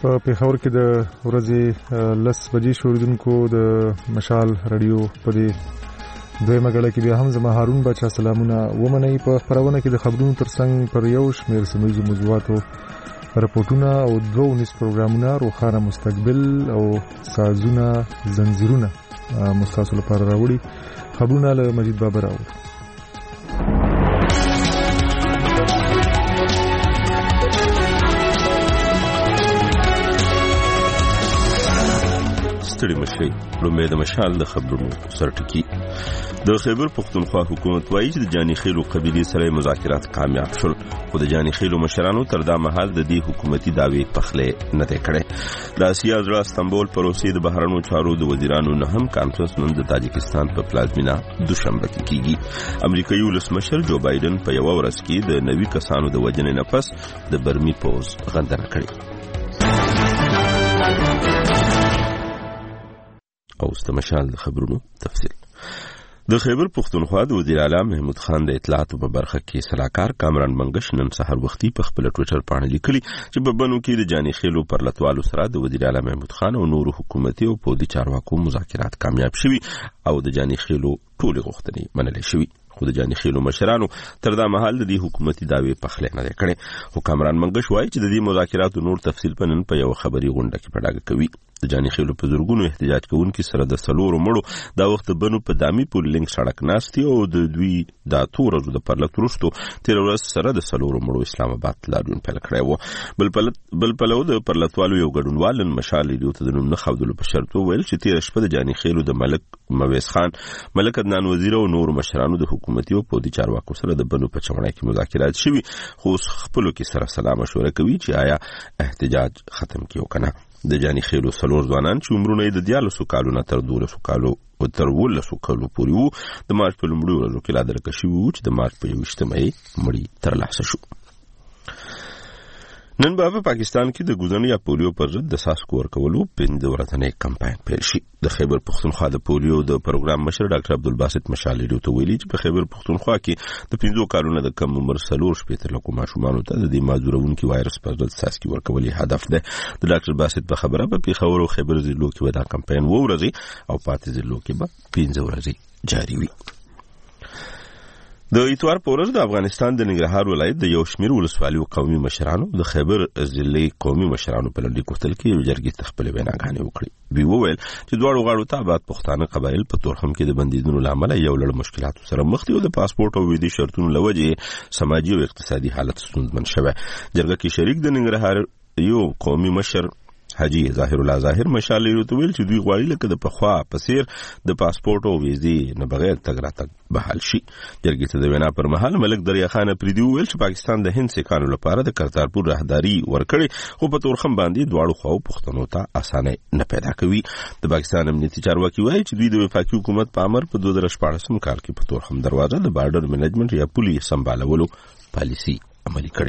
په پېښور کې د ورځې 10 بجې شوریدونکو د مشال رادیو په دې دویمه غړه کې بیا هم زما هارون بچا سلامونه ومنئ. په خبرونه کې د خبرونو ترڅنګ پر یو شمېر سیمه‌ییزو موضوعاتو رپورټونه او 2 نس پروګرامونه روښانه مستقبل او سازونه زنجیرونه مستاسو لپاره راوړي. خبرونه له مجید بابر راوړي. ستړي مشي لومړی د مشال د خبرونو سرټکی. د خیبر پختونخوا حکومت وایي چې د جاني خیلو قبیلې سره مذاکرات کامیاب شول، خو د جاني خیلو مشرانو تر دا مهال د دې حکومتي دعوی پخلې نه دی کړی. د آسیا زړه استانبول پروسې د بهرنیو چارو د وزیرانو نه هم کانفرنس نن د تاجکستان په پلازمینه دوشنبه کې کیږي. امریکایي ولسمشر جو بایدن په یو ورځ کې د 90 کسانو د وژنې نه پس د برمي پوز غندنه کړې. او استمشال د خبرونو تفصیل. د خیبر پختونخوا د وزیر اعلی محمود خان د اطلاعاتو په برخه کې سلاکار کامران منګش نن سحر وختي په خپل ټویټر باندې لیکلي چې په بنو کې د جاني خیلو پر لټوالو سره د وزیر اعلی محمود خان او نورو حکومتي او پولیسي چارواکو مذاکرات کامیاب شوي او د جاني خیلو ټول غوښتنې منل شوي، خو د جاني خیلو مشرانو تر دا مهال د دې حکومتي دعوی پخلې نه کړي. خو کامران منګش وایي چې د دې مذاکراتو نور تفصیل پنن په یو خبري غونډه کې پډاګه کوي. د جاني خیلو په زورګونو احتجاج کوونکو سره د سلورو مړو دا وخت بنو په دامي پول لینک سړک ناستي او د دوی د تورزو د پرلط وروستو تیر ورځ سره د سلورو مړو اسلام آباد لاریون پیل کړی و. بل پلو د پرلطوالو یو ګډونوال مشال ریډیو ته د نوم نه خودلو په شرط ویل چې تیر شپه د جاني خیلو د ملک مویس خان، ملک عدنان وزیر او نور مشرانو د حکومتي او پولیسي چارواکو سره د بنو په چمړای کې مذاکرات شوي، خو خپلو کې سره سلام مشوره کوي چې آیا احتجاج ختم کیو کنه. د جاني خیلو سلور ځوانان چې عمرونه یې د 12 کالو نه تر 12 کالو او تر 13 کالو پورې وو د مارچ په لومړي ورځو کې لا درکه شوي وو چې د مارچ په 21 مې مړی ترلاسه شو. نن په پاکستان کې د ګوزنې یا پولیو پر ضد د ساسکو ورکولو 5 ورځنی کمپاین پیل شي. د خیبر پختونخوا د پولیو د پروګرام مشر ډاکټر عبدالباسط مشال ریډیو ته ویلي چې په خیبر پختونخوا کې د 5 کالونو د کم عمر سلور شپې لکه ماشومان ته د دې مازورونکو وایرس پر ضد ساسکي ورکولې هدف ده. د ډاکټر باسط په خبره په پیښور او خیبر ضلعو کې دا کمپاین ورځي او پاتې ضلعو کې به 5 ورځې جاری وي. د اتوار په ورځ د افغانستان د ننګرهار ولایت د یو شمېر ولسوالیو قومي مشرانو د خیبر ضلعي قومي مشرانو په لړ کوتل کې یو جرګې خپل ویناګانې وکړې. دوی وویل چې دواړو غاړو ته آباد پښتانه قبایل په تورخم کې د بندیدونو لامل یو لړ مشکلاتو سره مخ دي او د پاسپورت او ویزې شرطونو لوجې سماجي او اقتصادي حالت ستونزمن شوی. جرګه کې شریک د ننګرهار یو قومي مشر حاجی ظاهر الله ظاهر مشال ریډیو ته ویل چې دوی غواړي لکه د پخوا په څیر د پاسپورت او ویزې نه بغیر تګ راتګ بحال شي. جرګې ته د وینا پر مهال ملک دریا خان پریدي ویل چې پاکستان د هند سیکانو لپاره د کرتارپور راهداري ورکړي، خو په تورخم باندې دواړو خواو پښتنو ته اسانه نه پیدا کوي. د پاکستان امنیتي چارواکي وایي چې دوی د وفاقي حکومت په امر په 2014 کال کې په تورخم دروازه د بارډر منیجمنت یا پولیس سمبالولو پالیسي عملي کړې.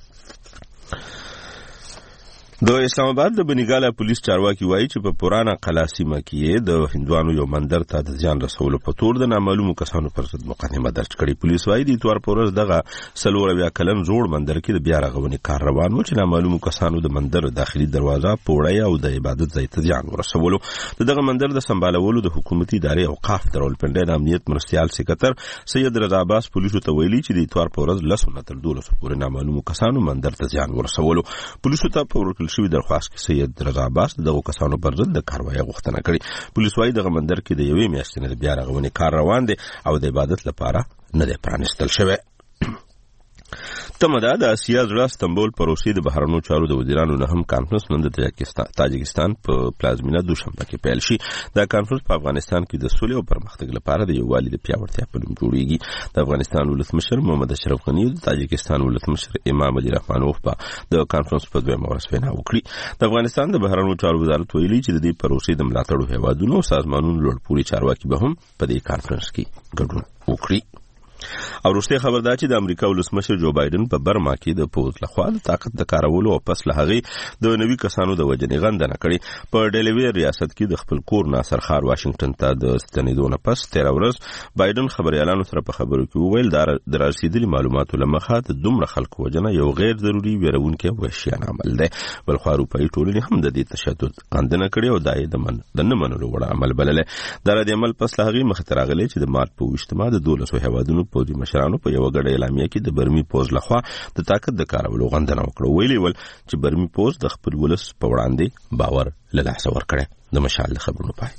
د اسلام آباد د بنګالا پولیس چارواکي وایي چې په پرانا قلاسیمه کې د هندوانو یو مندر ته د ځان رسولو په تور د نامعلومو کسانو پر ضد مقدمه درج کړې. پولیس وایي د اتوار په ورځ دغه 3 کلن زوړ مندر کې د بیا رغونې کار روان و چې نامعلومو کسانو د مندر داخلي دروازه پوړی او د عبادت ځای ته ځان ورسولو. دغه مندر د سمبالولو د حکومتي ادارې اوقاف درولپنډي د امنیت مرستيال سکرټر سید رضا عباس پولیسو ته ویلي چې د اتوار په ورځ 10 تر 12 پورې نامعلومو کسانو مندر ته ځان ورسولو. پولیسو ته په شوی درخواست کې سید رضا عباس دغه کسانو پر ضد د کاروایی غوښتنه کړې. پولیس وايي دغه مندر کې د یوې میاشتې نه بیا رغونې کار روان دی او د عبادت لپاره نه دی پرانستل شوی. تمدا د آسیا زړه استانبول پروسې د بهرنیو چارو د وزیرانو نه هم کانفرنس نن د تاجکستان په پلازمینه دوشنبه کې پیل شي. دا کانفرنس په افغانستان کې د سولې او پرمختګ لپاره د یووالي د پیاوړتیا په نوم جوړیږي. د افغانستان ولسمشر محمد اشرف غنی او د تاجکستان ولسمشر امام علي رحمانوف په د کانفرنس په دویمه ورځ وینا وکړي. د افغانستان د بهرنیو چارو وزارت ویلي چې د دې پروسې د ملاتړو هیوادونو او سازمانونو لوړپوړي چارواکي به هم په دې کانفرنس کې ګډون وکړي. او وروسته خبر دا چې د امریکا ولسمشر جو بایدن په برما کې د پوز لخوا د طاقت د کارولو او پس له هغې د نوي کسانو د وژنې غندنه کړې. په ډیلویر ریاست کې د خپل کور ناصر خار واشنگټن ته د ستنېدو نه پس 13 ورځ بایدن خبريالانو سره په خبرو کې وویل د رسیدلي معلوماتو له مخه د دومره خلکو وژنه یو غیر ضروري ویرونکی وحشیانه عمل دی. بلخو اروپایي ټولنې هم د دې تشدد غندنه کړې او د نه منلو وړ عمل بللې. دا د عمل پس له هغې مخې ته راغلی چې د مارچ په 28 د 12 هیوادونو پوځي مشرانو په یو غړ اعلامیه کې د برمي پوز لخوا د طاقت د کارولو غندنه وکړه. ویلي ول چې برمي پوز د خپل ولس په وړاندې باور له لاسه ورکړي. د مشال خبرونو پای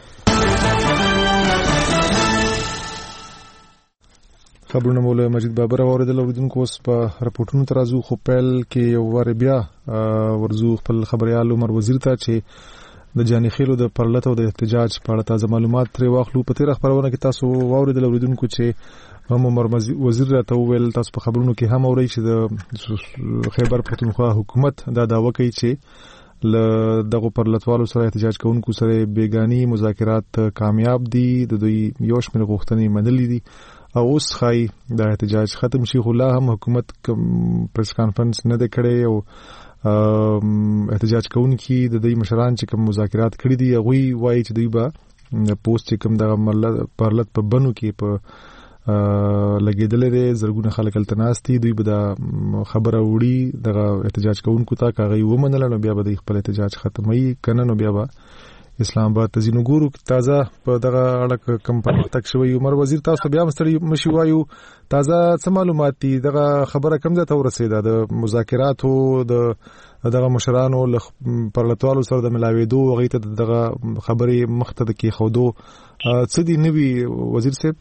خبرونه مولا مجید بابر اوریدل اوریدونکو اوس په راپورټونو ترازو خو پیل کې یو ور بیا ورزو خپل خبريال عمر وزیر ته چې د جاني خېلو د پرلت او د احتجاج په اړه تازه معلومات ترې واخلو. په تیر خبرونه کې تاسو واوریدل اوریدونکو چې عمر وزیر راته ویل تاسو په خبرونو کې هم اورئ چې د خیبر پختونخوا حکومت دا دعوه کوي چې له دغه پرلتوالو سره احتجاج کوونکو سره بیگانی مذاکرات کامیاب دي، د دوی یو شمېر غوښتنې منلې دي او اوس خای د احتجاج ختم شي. خو لا هم حکومت پریس کانفرنس نه دی کړی او احتجاج کوونکي د دوی مشران چې کوم مذاکرات کړي دي هغوی وایي چې دوی به پوسټ چې کوم د پرلت په بنو کې په لګېدلې دي، زرګونه خلک هلته ناست دي، دوی به دا خبره وړي دغه احتجاج کوونکو ته که هغوی ومنله نو بیا به دوی خپل احتجاج ختموي، که نه نو بیا به اسلام آباد ته ځي. نو ګورو تازه په دغه اړه کوم پرمختګ شوی. عمر وزیر تاسو بیا هم ستړي مشي وایو تازه څه معلومات دي، دغه خبره کوم ځای ته ورسېده د مذاکراتو دغه مشرانو پرلتوالو سره د ملاوېدو هغوی ته دغه خبرې مخته د کېښودو څه دي نوي وزیر صاحب؟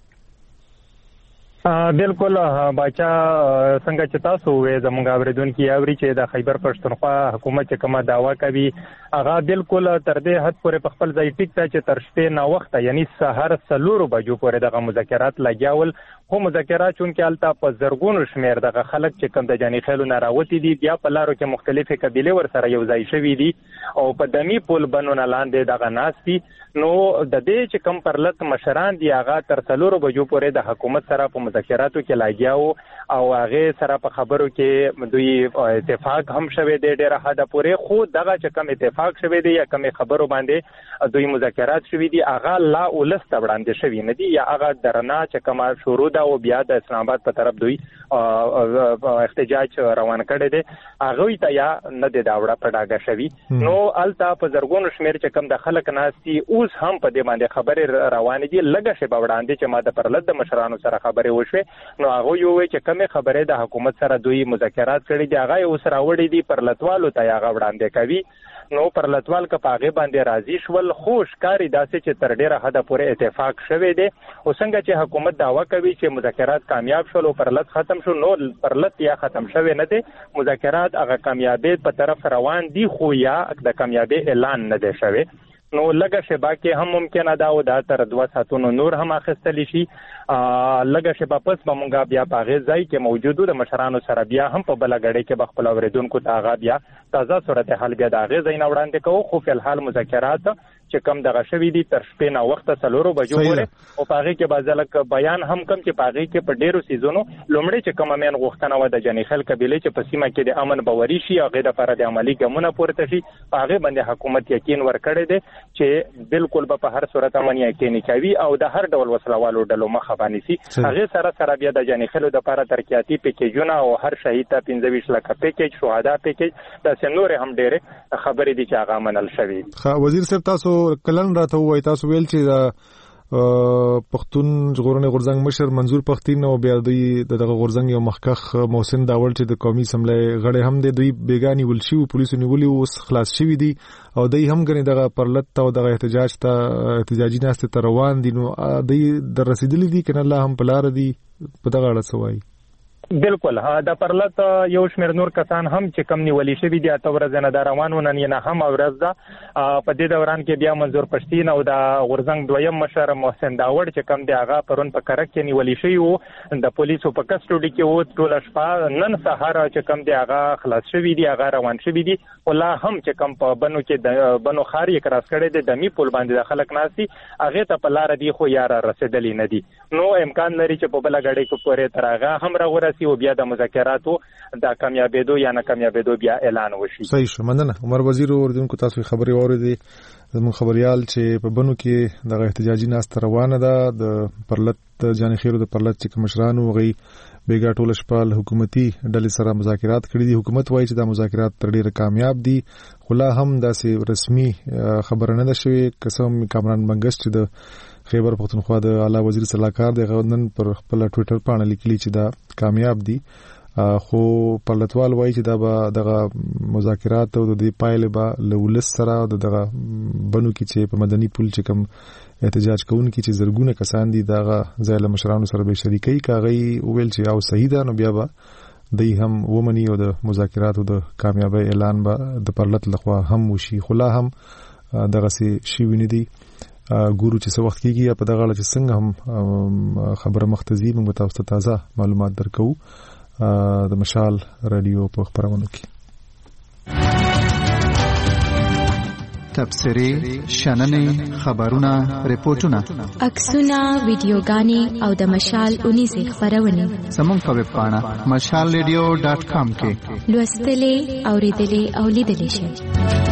بالکل باچا څنګه چې تاسو وې زموږ اوریدونکي اوري چې د خیبر پښتونخوا حکومت چې کومه داوا کوي هغه بالکل تر دې حد پورې په خپل ځای ټیک ته چې تر شپې نه وخته یعنی سحر 4 بجو پورې دغه مذاکرات لګیاول. خو مذاکرات چونکې الته په زرګونو شمیر دغه خلک چې کوم د جاني خېلو نه راوتی دي بیا په لارو کې مختلفې قبیلې ور سره یو ځای شوي دي او په دمی پول بنونه لاندې دغه ناس دي. نو د دې چې کوم پرلت مشران دي هغه تر 4 بجو پورې د حکومت سره په مذاکراتو کې لاګیاو او هغه سره په خبرو کې دوی اتفاق هم شوه د ډیره حد پورې. خو دغه چې کوم اتفاق شوه دی یا کوم خبرو باندې دوی مذاکرات شوي دي هغه لا ولست وړاندې شوي نه دي یا هغه درنا چې کوم شروع دا او بیا د اسلام آباد په طرف دوی احتجاج روان کړي دي هغه ته یا نه د داوړه پډاګه شوي. نو الته په زرګونو شمیر چې کوم د خلک ناسي اوس هم په دې باندې خبرې روانې دي لږه شی به وړاندې چې ما د پرلت د مشرانو سره خبرې وشوې نو هغه یو چې کومه خبرې د حکومت سره دوی مذاکرات کړي دي هغه اوس راوړي دي پرلتوالو ته هغه وړاندې کوي. نو پرلتوال که پاغه باندې راضي شول خوش کاری داسې چې تر ډیره حد پورې اتفاق شوه دی او څنګه چې حکومت داوا کوي چې مذاکرات کامیاب شول او پرلت ختم شو نو پرلت یا ختم شوه نه دي مذاکرات هغه کامیابی په طرف روان دي خو یا د کامیابی اعلان نه دی شوه. نو لږه شبا کې هم ممکنه دا او دا تر 2 ساعتونو نور هم اخیستلی شي. لږه شبا پس به مونږ بیا په هغې ځای کې موجودو د مشرانو سره بیا هم په بله ګړۍ کې به خپل اورېدونکو ته هغه بیا تازه صورتحال بیا د هغې ځای نه وړاندې کوو. خو فلحال مذاکرات چې کم دغه شوي دي تر شپې نه وخته 4 بجو پورې او په هغې کې به ځلک بیان هم کم چې په هغې کې په ډېرو څیزونو لومړی چې کومه مین غوښتنه وه د جاني خیل قبیلې چې په سیمه کې د امن باوري شي هغې دپاره د عملي ګامونه پورته شي په هغې باندې حکومت یقین ورکړی دی چې بالکل به په هر صورت امن یقیني کوي او د هر ډول وسلوالو ډلو مخه بانیسي. هغې سره سره بیا د جاني خیلو دپاره ترقیاتي پیکیجونه او هر شهید ته 15 لکه پیکیج شهدا پیکیج داسې نورې هم ډېرې خبرې دي چې هغه منل شوي. وزیر صاحب تاسو کلن راته ووایي تاسو ویل چې پښتون ژغورنې غورځنګ مشر منظور پښتین او بیا دوی دغه غورځنګ یو مخکخ محسن داول چې د قومي اسمبلی غړي هم دي دوی بیګانی ول شي پولیسو نیولي اوس خلاص شوي دي او دوی هم غني دغه پرلت او دغه احتجاجي ناسته ته روان دي. نو دوی در رسیدلي دي کنه الله هم په لار دي په دغه اړه څه وایي؟ بالکل دا پرلط یو شمېر نور کسان هم چې کم نیولې شوي دي اته ورځې نه دا روان ونن نه هم ورځ ده په دې دوران کې بیا منظور پښتین او دا غورزنګ دویم مشر محسن داوړ چې کم دی هغه پرون په کرک کې نیولې شوی وو د پولیسو په کسټډي کې وو ټول شپه نن سهار چې کم دی هغه خلاص شوی دی هغه روان شوی دی ولا هم چې کم په بنو کې د بنو خار یې کراس کړي د دمی پول باندې د خلک ناسي هغه ته په لار دی خو یاره رسیدلې نه دي نو امکان لري چې په بل غړې کې پورې تر هغه هم راغورسي او بیا د مذاکراتو د کامیابېدو یا نه کامیابېدو بیا اعلان وشي. صحیح شو. مننه. عمر وزیر اوردونکو تاسو خبري اوریدې زموږ خبريال چې په بنو کې د احتجاجي ناسته روانه ده د پرلط جان خیرو د پرلط چې مشرانو غي بیګا ټول شپال حکومتي ډلې سره مذاکرات کړي دي. حکومت وایي چې دا مذاکرات تر ډیره کامیاب دي خو لا هم داسې رسمي خبره نه ده شوې. قسم کامران منګس چې د خیبر پختونخوا د اعلی وزیر صلاحکار د غوندن پر خپل ټوئیټر باندې لیکلي چې دا کامیاب دي خو پرلطوال وایي چې دا به دغه مذاکرات او د دې پایله به لولس سره دغه بنو کې چې په مدني پول چې کوم احتجاج کوونکي چې زرګونه کسان دي دغه ځای له مشرانو سره به شریکي کاغي ویل چې او صحیح ده نو بیا به دوی هم ومني او د مذاکراتو د کامیابی اعلان به د پرلط لخوا هم وشي خو لا هم دغه سي شي ویني ګورو چې څه وخت کېږي په دغه اړه چې څنګه هم خبره مختزي موږ تاسو ته تازه معلومات درکو د مشال رادیو په خبرونو کې. تبصرې شننې خبرونه ریپورتونه عکسونه ویډیوګانې او د مشال 19 خبرونه زموږ په ویب پاڼه mashalradio.com کې لوستلې اوریدلې او لیدلې شئ.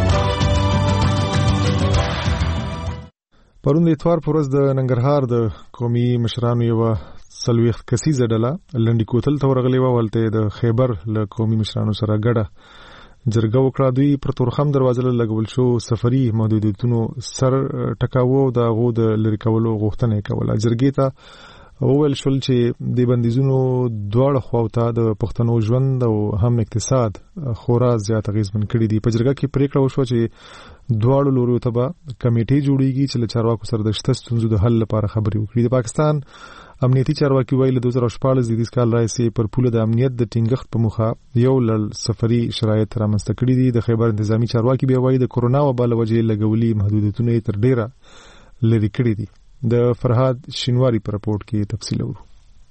پرون د اتوار پر ورځ د ننګرهار د قومي مشرانو یو سلويخت کسیزه ډله لنډی کوتل ته ورغلې و ولته د خیبر له قومي مشرانو سره ګډه جرګه وکړه. دوی پر تورخم دروازه له لګول شو سفري محدودیتونو سر ټکاوه او د غو د لری کولو غوښتنه کوله. جرګې ته وویل شول چې د بندیزونو دواړه خواوته د پښتنو ژوند او هم اقتصاد خورا زیات اغیزمن کړي دي. په جرګه کې پریکړه وشو چې دواړو لورو ته به کمیټې جوړیږي چې له چارواکو سره د شته ستونزو د حل لپاره خبرې وکړي. د پاکستان امنیتي چارواکي ویل 2014 د کال راځي پر پوله د امنیت د ټینګښت په مخه یو لړ سفري شرایط رامنځته کړي دي. د خیبر انتظامی چارواکي بیا وایي د کورونا وبا له وجې لګولي محدودیتونه تر ډیره لري کړي دي. د فرهاد شینواری پر رپورت کې تفصیل ورو.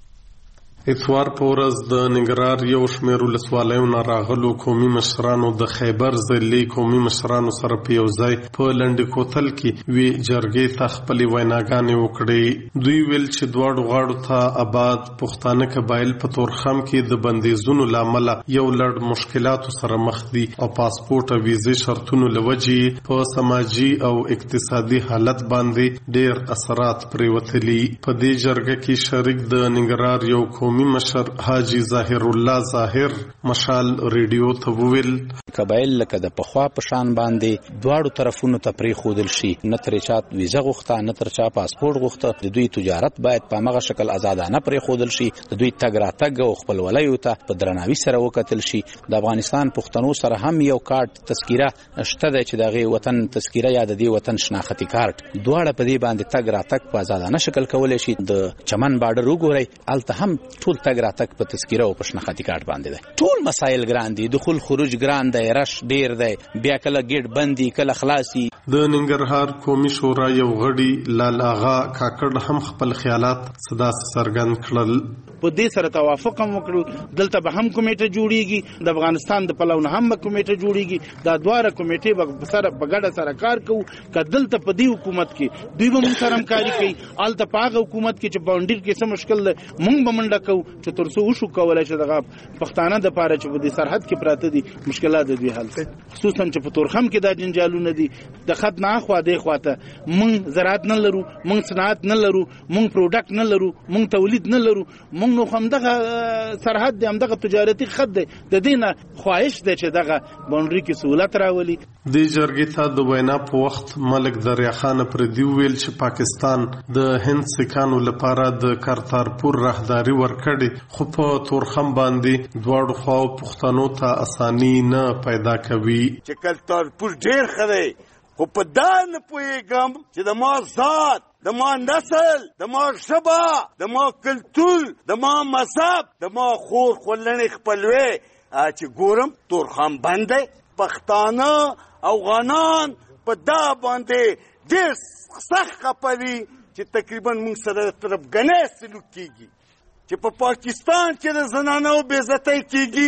اتوار په ورځ د ننګرهار یو شمېر ولسوالیو نه راغلو قومي مشرانو د خیبر ضلعي قومي مشرانو سره په یو ځای په لنډی کوتل کې وی جرګې ته خپلې ویناګانې وکړې. دوی ویل چې دواړو غاړو ته آباد پښتانه قبایل په تورخم کې د بندیزونو لامل یو لړ مشکلاتو سره مخ دي او پاسپورت او ویزې شرطونو لوجې په سماجی او اقتصادي حالت باندې ډېر اثرات پریوتلي. په دې جرګه کې شریک د ننګرهار یو قومي مشر حاجی ظاهر الله ظاهر مشال ریډیو ته وویل قبایل لکه د پخوا په شان باندې دواړو طرفونو ته پرې خودل شي نه تر چا ویزه غوښته نه تر چا پاسپورت غوښته. د دوی تجارت باید په مغه شکل آزادانه پرې خودل شي. د دوی تګ راتګ او خپل ولایو ته په درناوي سره وکتل شي. د افغانستان پښتنو سره هم یو کارت تذکیره شته چې دغه وطن تذکیره یا د دې وطن شناختی کارت دواړه په دې باندې تګ راتګ په آزادانه شکل کولای شي. د چمن بارډر وګورئ الته هم ټول تګ راتګ په تذکیره او په شناختی کارت باندې ده. ټول مسایل ګران دي. دخول خروج ګران دی. رش ډیر دی. بیا کله ګیټ بندي کله خلاصي. د ننګرهار قومي شورا یو غړي لال آغا کاکړ هم خپل خیالات صدا څرګند کړل. په دې سره توافق هم وکړو. دلته به هم کمیټه جوړیږي. د افغانستان د پلوونه هم کمیټه جوړیږي. دا دواړه کمیټې به سره په ګډه سره کار کوو. کدلته په دې حکومت کې دوی به موږ سره همکاري کوي. الته په هغه حکومت کې چې باونډر کې څه مشکل ده موږ به منډه کوو چې تر څو وشو کولای شي دغه پښتانه د پاره چې په دې سرحد کې پراته دي مشکلات د دوی حل کړي. خصوصا چې په تورخم کې دا جنجالونه دي. د خط نه خوا دې خواته موږ زراعت نه لرو موږ صنعت نه لرو موږ پروډکټ نه لرو موږ تولید نه لرو. موږ نو همدغه سرحد دی همدغه تجارتي خط دی. د دې نه خواهش دی چې دغه باونډري کې سہولت راولي. د جرګې ته د وینا په وخت ملک دریا خان پردي ویل چې پاکستان د هند سکانو لپاره د کارتارپور راهداري ورکړي خو په تورخم باندې دواړو خواو پښتنو ته اساني نه پیدا کوي. چې کارتارپور ډېر خره خو په دا نه پوهېږم چې د ما ذات د ما نسل، د ما ژبه، د ما کلتور، د ما مذهب، د ما خور خلنې خپلوي چې ګورم تورخم بند پښتانه افغانان په دا باندې ډېر سخت خپلي چې تقریبا موږ سره طرفګنۍ سلوک کیږي چې په پاکستان کې د زنانو بې عزتۍ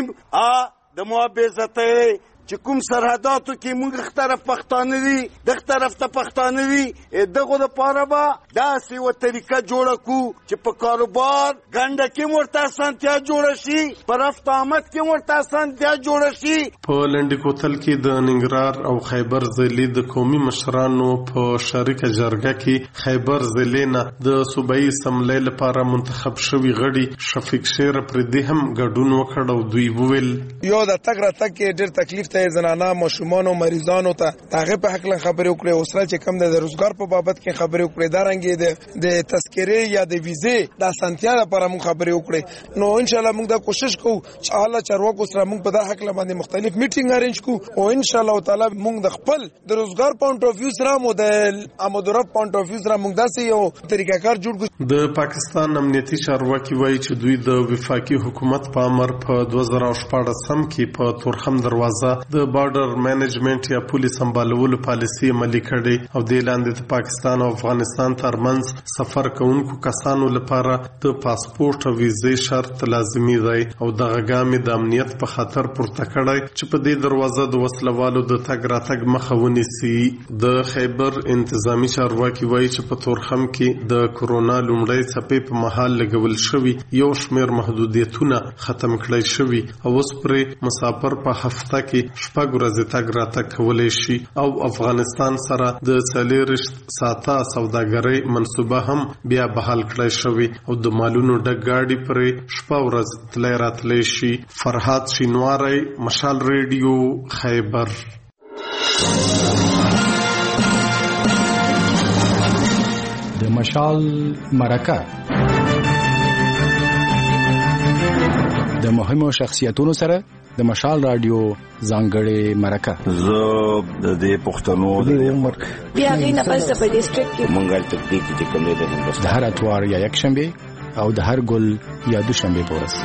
کیږي د ما بې عزتۍ چې کوم سرحداتو کې موږ طرف پښتانه دي دغه طرف ته پښتانه دي دغه لپاره به داسې یوه طریقه جوړه کړو چې په کاروبار ګنډه کې ورته اسانتیا جوړه شي، په رفت آمد کې ورته اسانتیا جوړه شي. په لنډي کوتل کې د ننګرهار او خیبر ضلع د قومي مشرانو په شریکه جرګه کې خیبر ضلع نه د صوبایي اسمبلۍ لپاره منتخب شوي غړي شفیق شیر پردي هم ګډون وکړ او دوی وویل یو د تګ راتګ کې ډېر تکلیف ته زنانه ماشومان او مریضانو ته هغه په حق له خبرې وکړي، اوسره چې کم د روزګار په بابت کې خبرې وکړي، دا رنګ د تذکرې یا د ویزې د اسانتیا لپاره موږ خبرې وکړي. نو ان شاء الله موږ دا کوشش کوو چې اعلی چارواکو سره موږ په دا حق باندې مختلف میټینګ ارینج کوو او ان شاء الله تعالی موږ د خپل د روزګار پوینټ اف ویو سره مو د آمدورت پوینټ اف ویو سره موږ داسې یو طریقه کار جوړ کړو. د پاکستان امنیتي چارواکي وایي چې دوی د وفاقي حکومت په امر په 2014 کې په تورخم دروازه د بارډر مینجمنت یا پولیس سمبالولو پالیسي عملي کړي او د لاندې د پاکستان او افغانستان ترمنځ سفر کوونکو کسانو لپاره د پاسپورت او ویزې شرط لازمي دی او دغه ګام د امنیت په خاطر پورته کړی چې په دې دروازه د وسلوالو د تګ راتګ مخه ونیسي. د خیبر انتظامی چارواکي وایي چې په تورخم کې د کورونا لومړۍ څپې په مهال لګول شوي یو شمېر محدودیتونه ختم کړی شوي او اوس پرې مسافر په هفته کې شپږ ورځې تګ راتګ کولی شي او افغانستان سره د 40 ساعته سوداګرۍ منصوبه هم بیا بحال کړی شوی او د مالونو ډک ګاډي پرې شپه ورځ تللی راتلی شي. فرهاد شینواری، مشال ریډیو، خیبر. د مشال مرکه د مهمو شخصیتونو سره د مشال رادیو ځانګړې مرکه. زه د دې پښتنو د عمر بیا غینه پس په ډیسټریکټ کې مونږه تطبیق کې کوم دی د هر اتوار یا یک شنبه او د هر ګل یا دوشنبه پورس.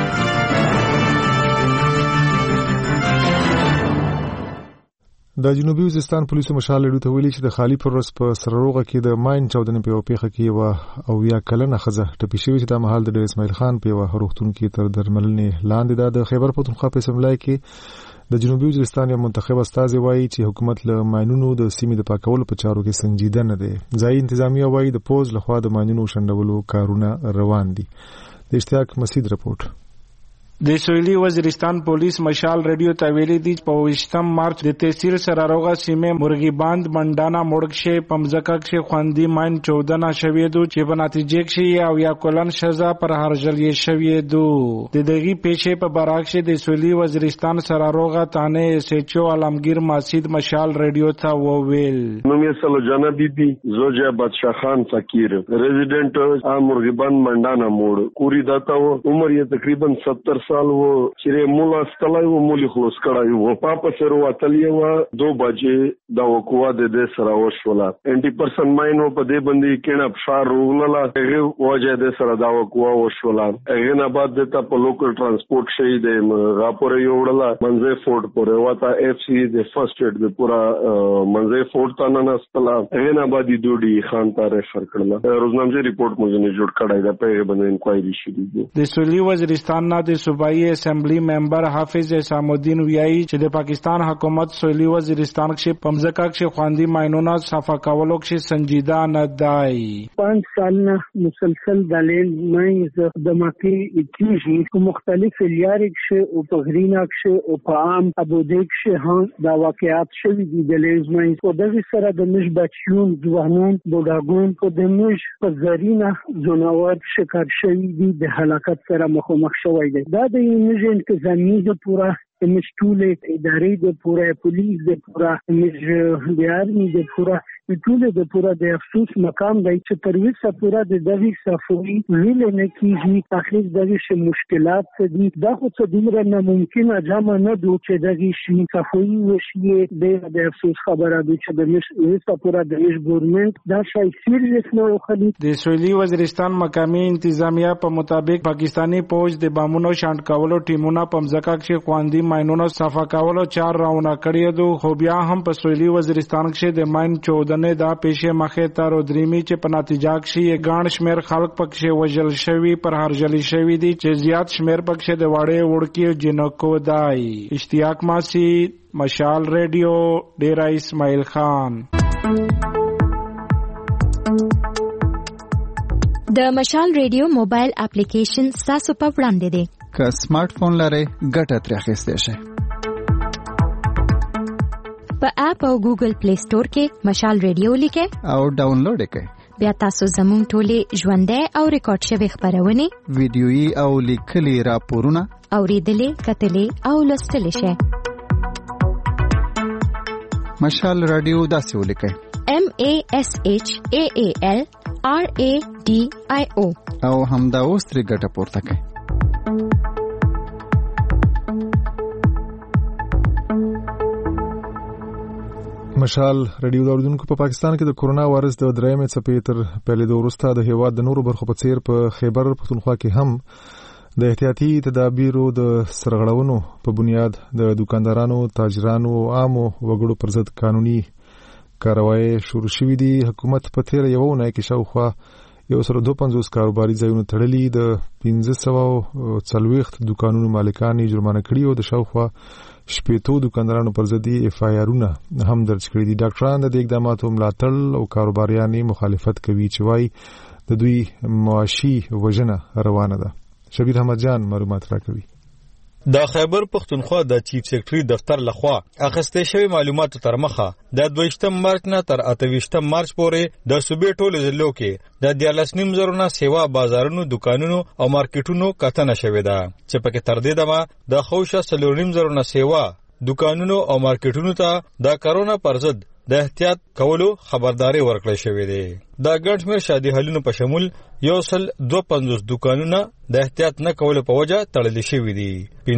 د جنوبي وزیرستان پولیسو مشال لري ته ویلي چې د خالی پرس په سرروغه کې د ماین چاودنې په پیخه کې او یا کلنه خزه ټپي شوی چې د محل د اسماعیل خان په روغتون کې تر درملنې لاندې د خیبر پختونخوا په اسمبلۍ کې د جنوبي وزیرستان یو منتخب استاد وایي چې حکومت له ماینونو د سیمې د پاکولو په چارو کې سنجیده نه دی. ځای انتظامیه وایي د پوز لخوا د ماینونو شندولو کارونه روان دي. د اشتیاق مسعود رپورټ. د سویلي وزیرستان پولیس مشال ریډیو ته ویلي دي په 28 مارچ د تحصیل سراروغه سیمه مرغی باند منډانا موړکشه پمزکه کې خواندي ماین 14 شوی دو چې په نتیجه کې او یا کولن شزا پر هرجل یې شوی دو. د دغه پیښې په براکشه د سویلي وزیرستان سراروغه تانه سچو عالمگیر مسجد مشال ریډیو ته وویل نوم یې سلوجانا بیبي زوجا بادشاہ خان فقیر ریزیډنٹ مرغی باند منډانا موړ کوری داتا عمر یې تقریبا 70 سال وہ چرے مولا ستلای وہ مولی خلوص کڑای وہ پاپا سر واتلی وہ 2 بجے دا وقوا دے سراوش ولا 80% ماین وہ پدے بندی کینا فشار رولا اگے وجہ دے سرا دا وقوا وش ولا اگے نا بعد دیتا په لوکل ټرانسپورت شي دے راپور یوړلا منځه فورت پورې وتا اف سی دے فرست ایڈ دے پورا منځه فورت تا نه نستلا اگے نا بعد دوډي خان تا ریفر کړل روزنامه ریپورت مونږ نه جوړ کړای دا په باندې انکوایری شوې دي. د سویلي وزیرستان نه د صوبایي اسمبلی ممبر حافظ اسام الدین ویایي چې د پاکستان حکومت سویلي وزیرستان کې پمزکه کې خواندي ماینونه صفا کولو کې سنجیده نه دی. 5 سال نه مسلسل دلیل ماینز د ماکي کیږي مختلف لیارې کې او په غرینا کې او په عام ابودیک کې هم دا واقعات شوي دي د لیز ماینز او د سره د مش بچیون ځوانان بوډاګون کو د مش په زرینا زناور شکار شوي دي د هلاکت سره مخامخ شوی دي. دا د مش انتظامی د پورا مش ټول ادارې د پورا پولیس د پورا مش د آرمي د پورا ټول د پورا د افسوس مقام دی چې تر اوسه پورا د دغه صفوي ویل نه کیږي اخر دغه مشکلات دي دا خو څه دومره ناممکنه جامه نه دوی چې دغه شي صفوي وشي د افسوس خبره ده چې د اوسه پورا د ګورنمنت دا شای سیریس نه وخلی. د سویلي وزیرستان مقامی انتظامیه په مطابق پاکستانی فوج د بامونو شانټ کولو ټیمونه په مځکه کې خواندي ماینونو صفا کولو 4 راونه کړی دو خو بیا هم په سویلي وزیرستان کې د ماین 14 دا پیښه مخه تر درېمی چې په نتیجه کې ګڼ شمیر خلک پکې وژل شوی پر هرجلی شوی دي چې زیات شمیر پکې د واړې وړکی جنکو دای. اشتیاق ماسی، مشال ریډیو، ډیرا اسماعیل خان. د مشال ریډیو موبایل اپلیکیشن تاسو په وړاندې دی. که سمارټ فون لرئ ګټه ترې اخیستی شئ. په اپ او ګوګل پلی سٹور کې مشال ریډیو لیکئ او ډاونلوډ یې کړئ. بیا تاسو زموږ ټولې ژوندۍ او ریکارډ شوې خبرونه، ویډیويي او لیکلي راپورونه اوریدلې، کتلې او لوستلې شئ. مشال رادیو داسې ولیکئ: MASHAAL RADIO او همدا اوس ترې ګټه پورته کړئ. مشال ریډیو د اوریدونکو په پاکستان کې د کورونا وایرس د درېمې څپې تر پیلېدو وروسته د هیواد د نورو برخو په څیر په خیبر پښتونخوا کې هم د احتیاطي تدابیرو د سرغړونو په بنیاد د دکاندارانو، تاجرانو او عامو وګړو پر ضد قانوني کاروایی شروع شوې دي. حکومت په تیر یو اونۍ کې شاوخوا 152 کاروباري ځایونه تړلي، د 1540 دکانونو مالکان جرمانه کړي او د شاوخوا 80 دکاندارانو پر ضد اف آی آرونه هم درج کړي دي. ډاکټران د اقداماتو ملاتړ او کاروباریان مخالفت کوي چې وايي د دوی معاشي وژنه روانه ده. شبیر احمد جان معلومات راکوي. د خیبر پښتونخوا د چیف سیکریټری دفتر لخوا اخیستل شوی معلوماتو تر مخه د 22 مارچ نه تر 28 مارچ پورې د صوبې ټولو ضلعو کې د 14.0 سیوا بازارونو، دکانونو او مارکیټونو کتنه شوې ده چې پکې تر دې دمه د خوښه 4.0 سیوا دکانونو او مارکیټونو ته د کرونا پر ضد د احتیاط کولو خبرداري ورکړل شوې ده. دا ګڼ شمېر شادي حالونو په شمول 152 دکانونه د احتیاط نه کولو په وجه تړل شوي دي.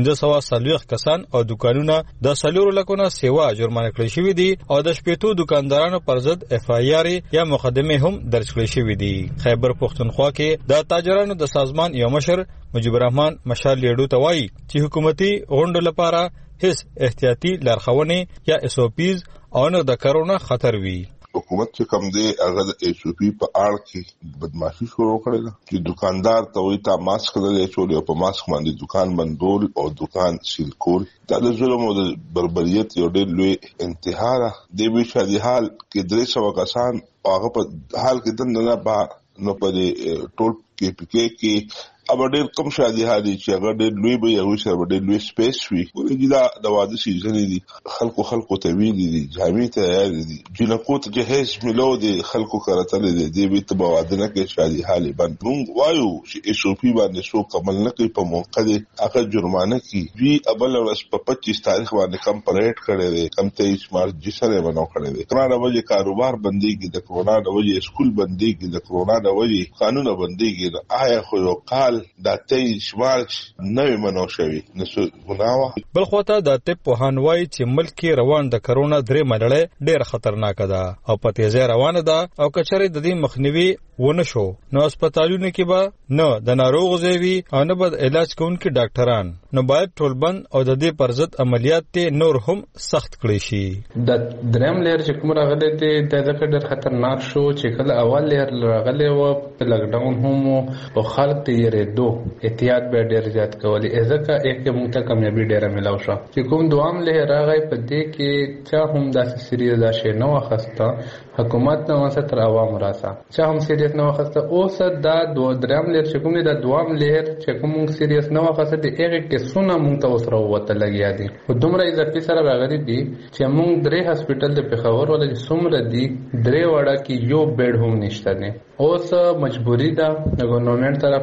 540 کسان او دکانونه د 4 لکونه سیوا جرمانه کړل شوي دي او د 80 دکاندارانو پر ضد اف آی آر یا مقدمه هم درج کړل شوي دي. خیبر پښتونخوا کې د تاجرانو د سازمان یو مشر مجيب الرحمن مشال لیډو ته وایي چې حکومتي غونډو لپاره هیڅ احتیاطي لارښوونې یا اس او پیز او نه د کرونا خطر وي. حکومت چې کوم دی هغه د ایس او پی په اړه کې بدمعشي شروع کړې ده چې دکاندار ته وایي تا ماسک لري چې په ماسک باندې دکان بندول او دکان سیل کول دا د ظلم او د بربریت یو ډېر لوی انتها ده. د وی شادي حال کې 300 کسان هغه په حال کې نه نو په ټول کې پکې کې اب ډېر کم شادي حالي چې هغه ډېر لوی به یو سره ډېر لوی سپیس وي ولې دا د واده سیزن دي خلکو ته ویلي دي جامې ته دي جنکو ته جهیز ملو دي خلکو کرتل دي دی به ته واده نه کې شادي حالي باندې موږ وایو چې اس او پی باندې سو کمل نه کوي په موقع دي هغه جرمانه کی وی ابل ورځ په 25 تاریخ باندې کم پریټ کړي دي کم 23 مارچ جسره بنو کړي دي. کرونا د وجه کاروبار بنديږي، د کرونا د وجه سکول بنديږي، د کرونا د وجه قانون بنديږي. آیا خو یو قال دا 23 مارچ نوې منو شوی نو غناوه. بل خواته د طب پوهان وایي چې ملک کې روان د کرونا درې مرحله ډېر خطرناک ده او په تیزه روانه ده او کچره د دې مخنیوي ونه شو نو هسپتالونو کې به نه د ناروغ زوی او نه به علاج کوونکي ډاکټران نو باید ټولبند او د دې پر ضد عملیات ته نور هم سخت کړی شي. د دریم لیر چې کوم راغلی دی د ځکه ډېر خطرناک شو چې کله اول لیر راغلی و لاک ډاون هم او خلک ته یې دو احتیاط به ډېر زیات کولی ځکه یک موږ ته کامیابی ډېره ملاو شو چې کوم دوام لیر راغی په دې کې چا هم داسې سریزه شي نو واخسته حکومت نو واسه تر عوام راسه چا هم سریز نو واخسته اوس دا دریم لیر چې کوم د دوام لیر چې کوم سریز نو واخسته د هغه کې سونه موږ ته وسره وته لګیا دي او دومره اضافي سره راغلي دي چې موږ درې هسپټل د پېښور ولې څومره دي درې وړه کې یو بیډ هم نشته نه اوس مجبوری ده د ګورنمنت طرف نه که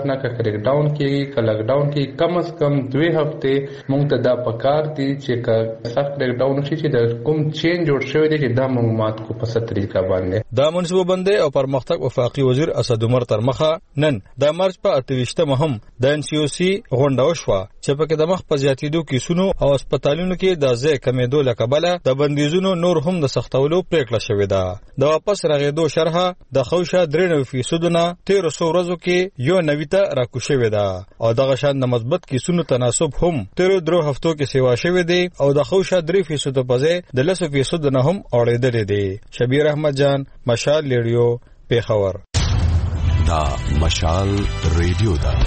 بریک ډاون کې ک لاک ډاون کې کم از کم 2 هفته مونږ ته دا پکار دي چې ک سخت بریک ډاون شي چې د کوم چینج جوړ شوی دی چې دا مونږ مات کو په ست طریقه باندې دا منصوبه بندي او پرمختګ وفاقي وزیر اسد عمر ترمخه نن د مارچ په 28 مهم د NCOC غونډه وشوه چې په کې د مخ په زیاتیدو کیسونو او هسپتالونو کې د ځای کمیدو لکبله د بندیزونو نور هم د سختولو پریکړه شوې ده د واپس رغېدو شرحه د خوشه 93% نه 1300 ورځو کې یو نویته راکوشوي ده او دغه شان د مثبت کیسونو تناسب هم 13 هفتو کې سیوا شوی دی او د خوشه 3% په ځای د 10% نه هم اورېدل دي. شبیر احمد جان، مشال ریډیو، پیښور. دا مشال ریډیو ده.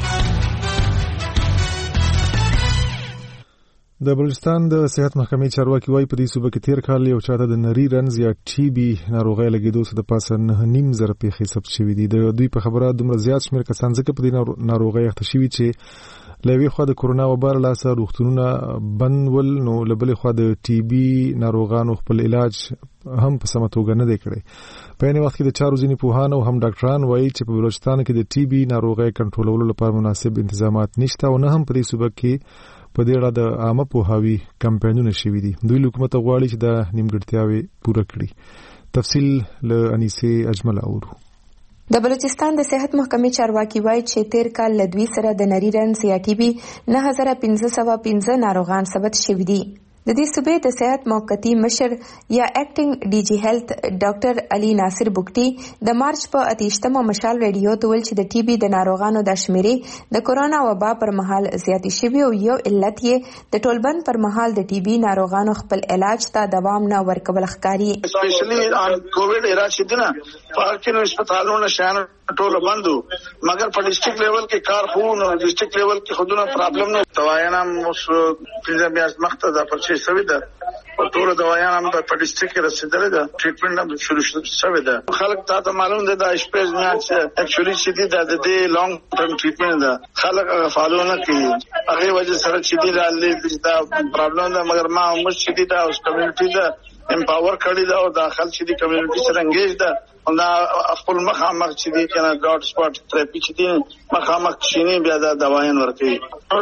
د بلوچستان د صحت محکمې چارواکي وايي په دې صوبه کې تیر کال یو چاته د نری رنز یا ټي بي ناروغي لګیدو څخه د پاسه 9.5 پیښې ثبت شوې دي. د دوی په خبره دومره زیات شمېر کسان ځکه په دې ناروغي اخته شوي چې لوي خو د کورونا وبا لاسه روغتونونه بندول، نو لبلې خو د ټي بي ناروغانو خپل علاج هم په سمه توګه نه دی کړی. په یوه وخت کې د چارو ځینې پوهان او هم ډاکټران وایي چې په بلوچستان کې د ټي بي ناروغي کنټرولولو لپاره مناسب تنظیمات نشته او نه هم په دې صوبه کې په دې اړه د عامه پوهاوي کمپاینونه شوي دي. دوی حکومت غواړي چې د نیمګړتیاوې پوره کړي. تفصیل له انیسه اجمل اورو. د بلوچستان د صحت محکمې چارواکي وایي چې تیر کال لدوی سره د نری رنز یا ټي بي 9515 ناروغان ثبت شوي دي. د دې صوبې د صحت موقتی مشر یا اکټینګ ډي جی هیلث ډاکټر علي ناصر بوکټي د مارچ په 28مه مشال ریډیو ته ویل چې د ټي بي د ناروغانو د شمیرې د کورونا وبا پر مهال زیاتې شوي او یو علت یې د ټولبند پر مهال د ټي بي ناروغانو خپل علاج ته دوام نه ورکول ښکاري. اسپیشلی ان کووډ علاج شدنه پارکینو هسپتالونو شان ټول بندو، مگر په ډیسټریکټ لیول کې کار خو نو ډیسټریکټ لیول کې خودونه پرابلم نه توایانه اوس پنځه بیا مخته د پرچې سوي ده او ټول دوايان هم په ډیسټریکټ کې رسیدلې ده، ټریټمنټ هم شروع شوی ده. خلک ته معلوم ده د اشپز میاچ اکچولی چې د دې لانګ ټرم ټریټمنټ ده، خلک فالو نه کوي. هغه وجه سره چې دې لالې دا پرابلم ده، مگر ما هم چې دې دا اوس کمیونټي ده امپاور کړی ده او داخل چې دې کمیونټي سره انګیج ده دا خپل مخامخ چې دې کنه ډاټ سپاټ تھراپي چې دې مخامخ شینې بیا د دوايان ورکوي.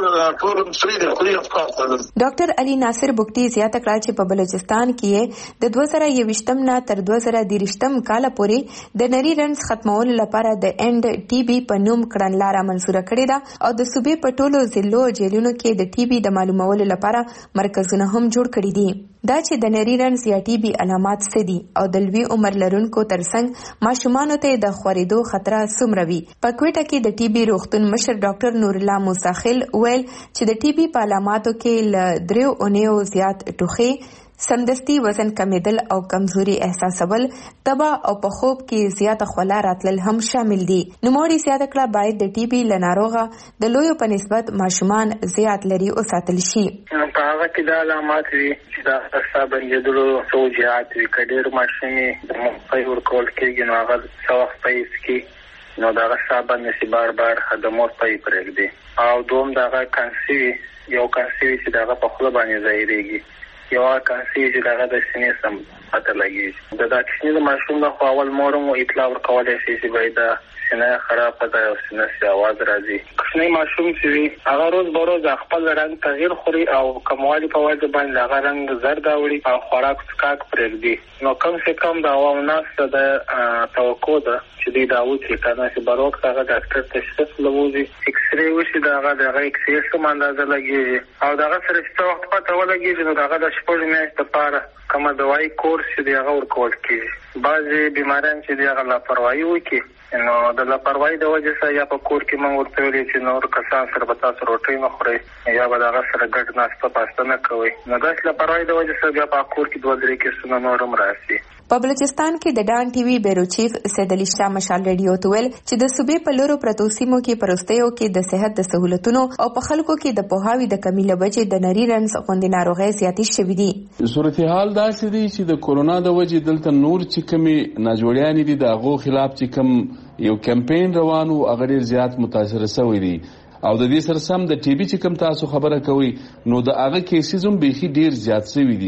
ډاکټر علي ناصر بوکټي زیاته کړه چې په بلوچستان کې د 2021 نه تر 2023 کال پورې د نری رنز ختمولو لپاره د اند ټي بي په نوم کړنلاره منزور کړې ده او د صوبې په ټولو ضلعو او جیلونو کې د ټي بي د معلومولو لپاره مرکزونه هم جوړ کړي دي. دا چې د نری رنز یا ټي بي علامات څه دي او د لوی عمر لرونکو ترڅنګ ماشومانو ته د خورېدو خطر څومره وي. په کوټه کې د ټي بي روغتون مشر ډاکټر نور الله موساخیل ویل چې د ټي بي په علاماتو کې ل 3 اونیو زیات ټوخي، سمدستي وزن کمیدل او کمزوري احساسول، تبه او په خوب کې زیاته خوله راتلل هم شامل دي. نوموړي زیاته کړه باید د ټي بي له ناروغه د لویو په نسبت ماشومان زیات لري وساتل شي. په هغه کې د علامات وي چې د اعصاب بندېدلو سوجات وي، کډېر ماشومې د مخې ورکول کېږي نو هغه څه وخت پیس کې نو دغه اعصاب نشي بار بار د مور پای پرېږدي او دوم دغه کانسي یو کانسي چې دغه په خوله باندې ظاهرېږي، یو کانسي چې دغه د سینې سم پته لګېږي. د داکشنې د ماشوم د خو اول مورم اطلاع ورکولی شي چې باید د سینه خرابه ده او سینه سي आवाज راځي. کوچنی ماشوم چې وي هغه روز به روز خپل رنګ تغییر خوري او کموالي په وجه باندې هغه رنګ زرد اوړي او خوراک څکاک پرېږدي. نو کم سے کم د عوام ناس د توقع ده چې دی دا وځي کنه چې بروک هغه ډاکټر تشخیص لوي، ایکس ری وشي دا هغه ایکس ری سم اندازه لګي او دا سره چې وخت پته ولګي نو دا د شپږ میاشتې لپاره کومه دوايي کورس چې دی هغه ورکول کیږي. بعضي بیماران چې دی هغه لاپروايي وکړي نو د لاپروايي د وجه سره یا په کور کې موږ ورته ویلي چې نور کسان سره به تاسو روټۍ نه خورئ یا به دغه سره ګډ ناسته پاسته نه کوئ. نو داسې لاپروايي د وجه سره بیا په کور کې 2-3 کیسونه نور هم راشي. په بلوچستان کې د ډان ټي وي بیرو چیف سید علي شاه مشال ریډیو ته ویل چې د صوبې په لورو پرتو سیمو کې پروستیو کې د صحت د سہولتونو او په خلکو کې د پوهاوي د کمی له وجې د نری رنز غوندې ناروغۍ زیاتې شوې دي. صورتحال داسې دی چې د کورونا د وجې دلته نور چې کمی ناجوړیانې دي د هغو خلاف چې کم یو کمپین روانو هغه ډېر زیات متاثر شوی دی او د دې سره سم د ټي بي چې کم تاسو خبره کوي نو د هغه کیسز هم بیخي ډېر زیات شوي دي.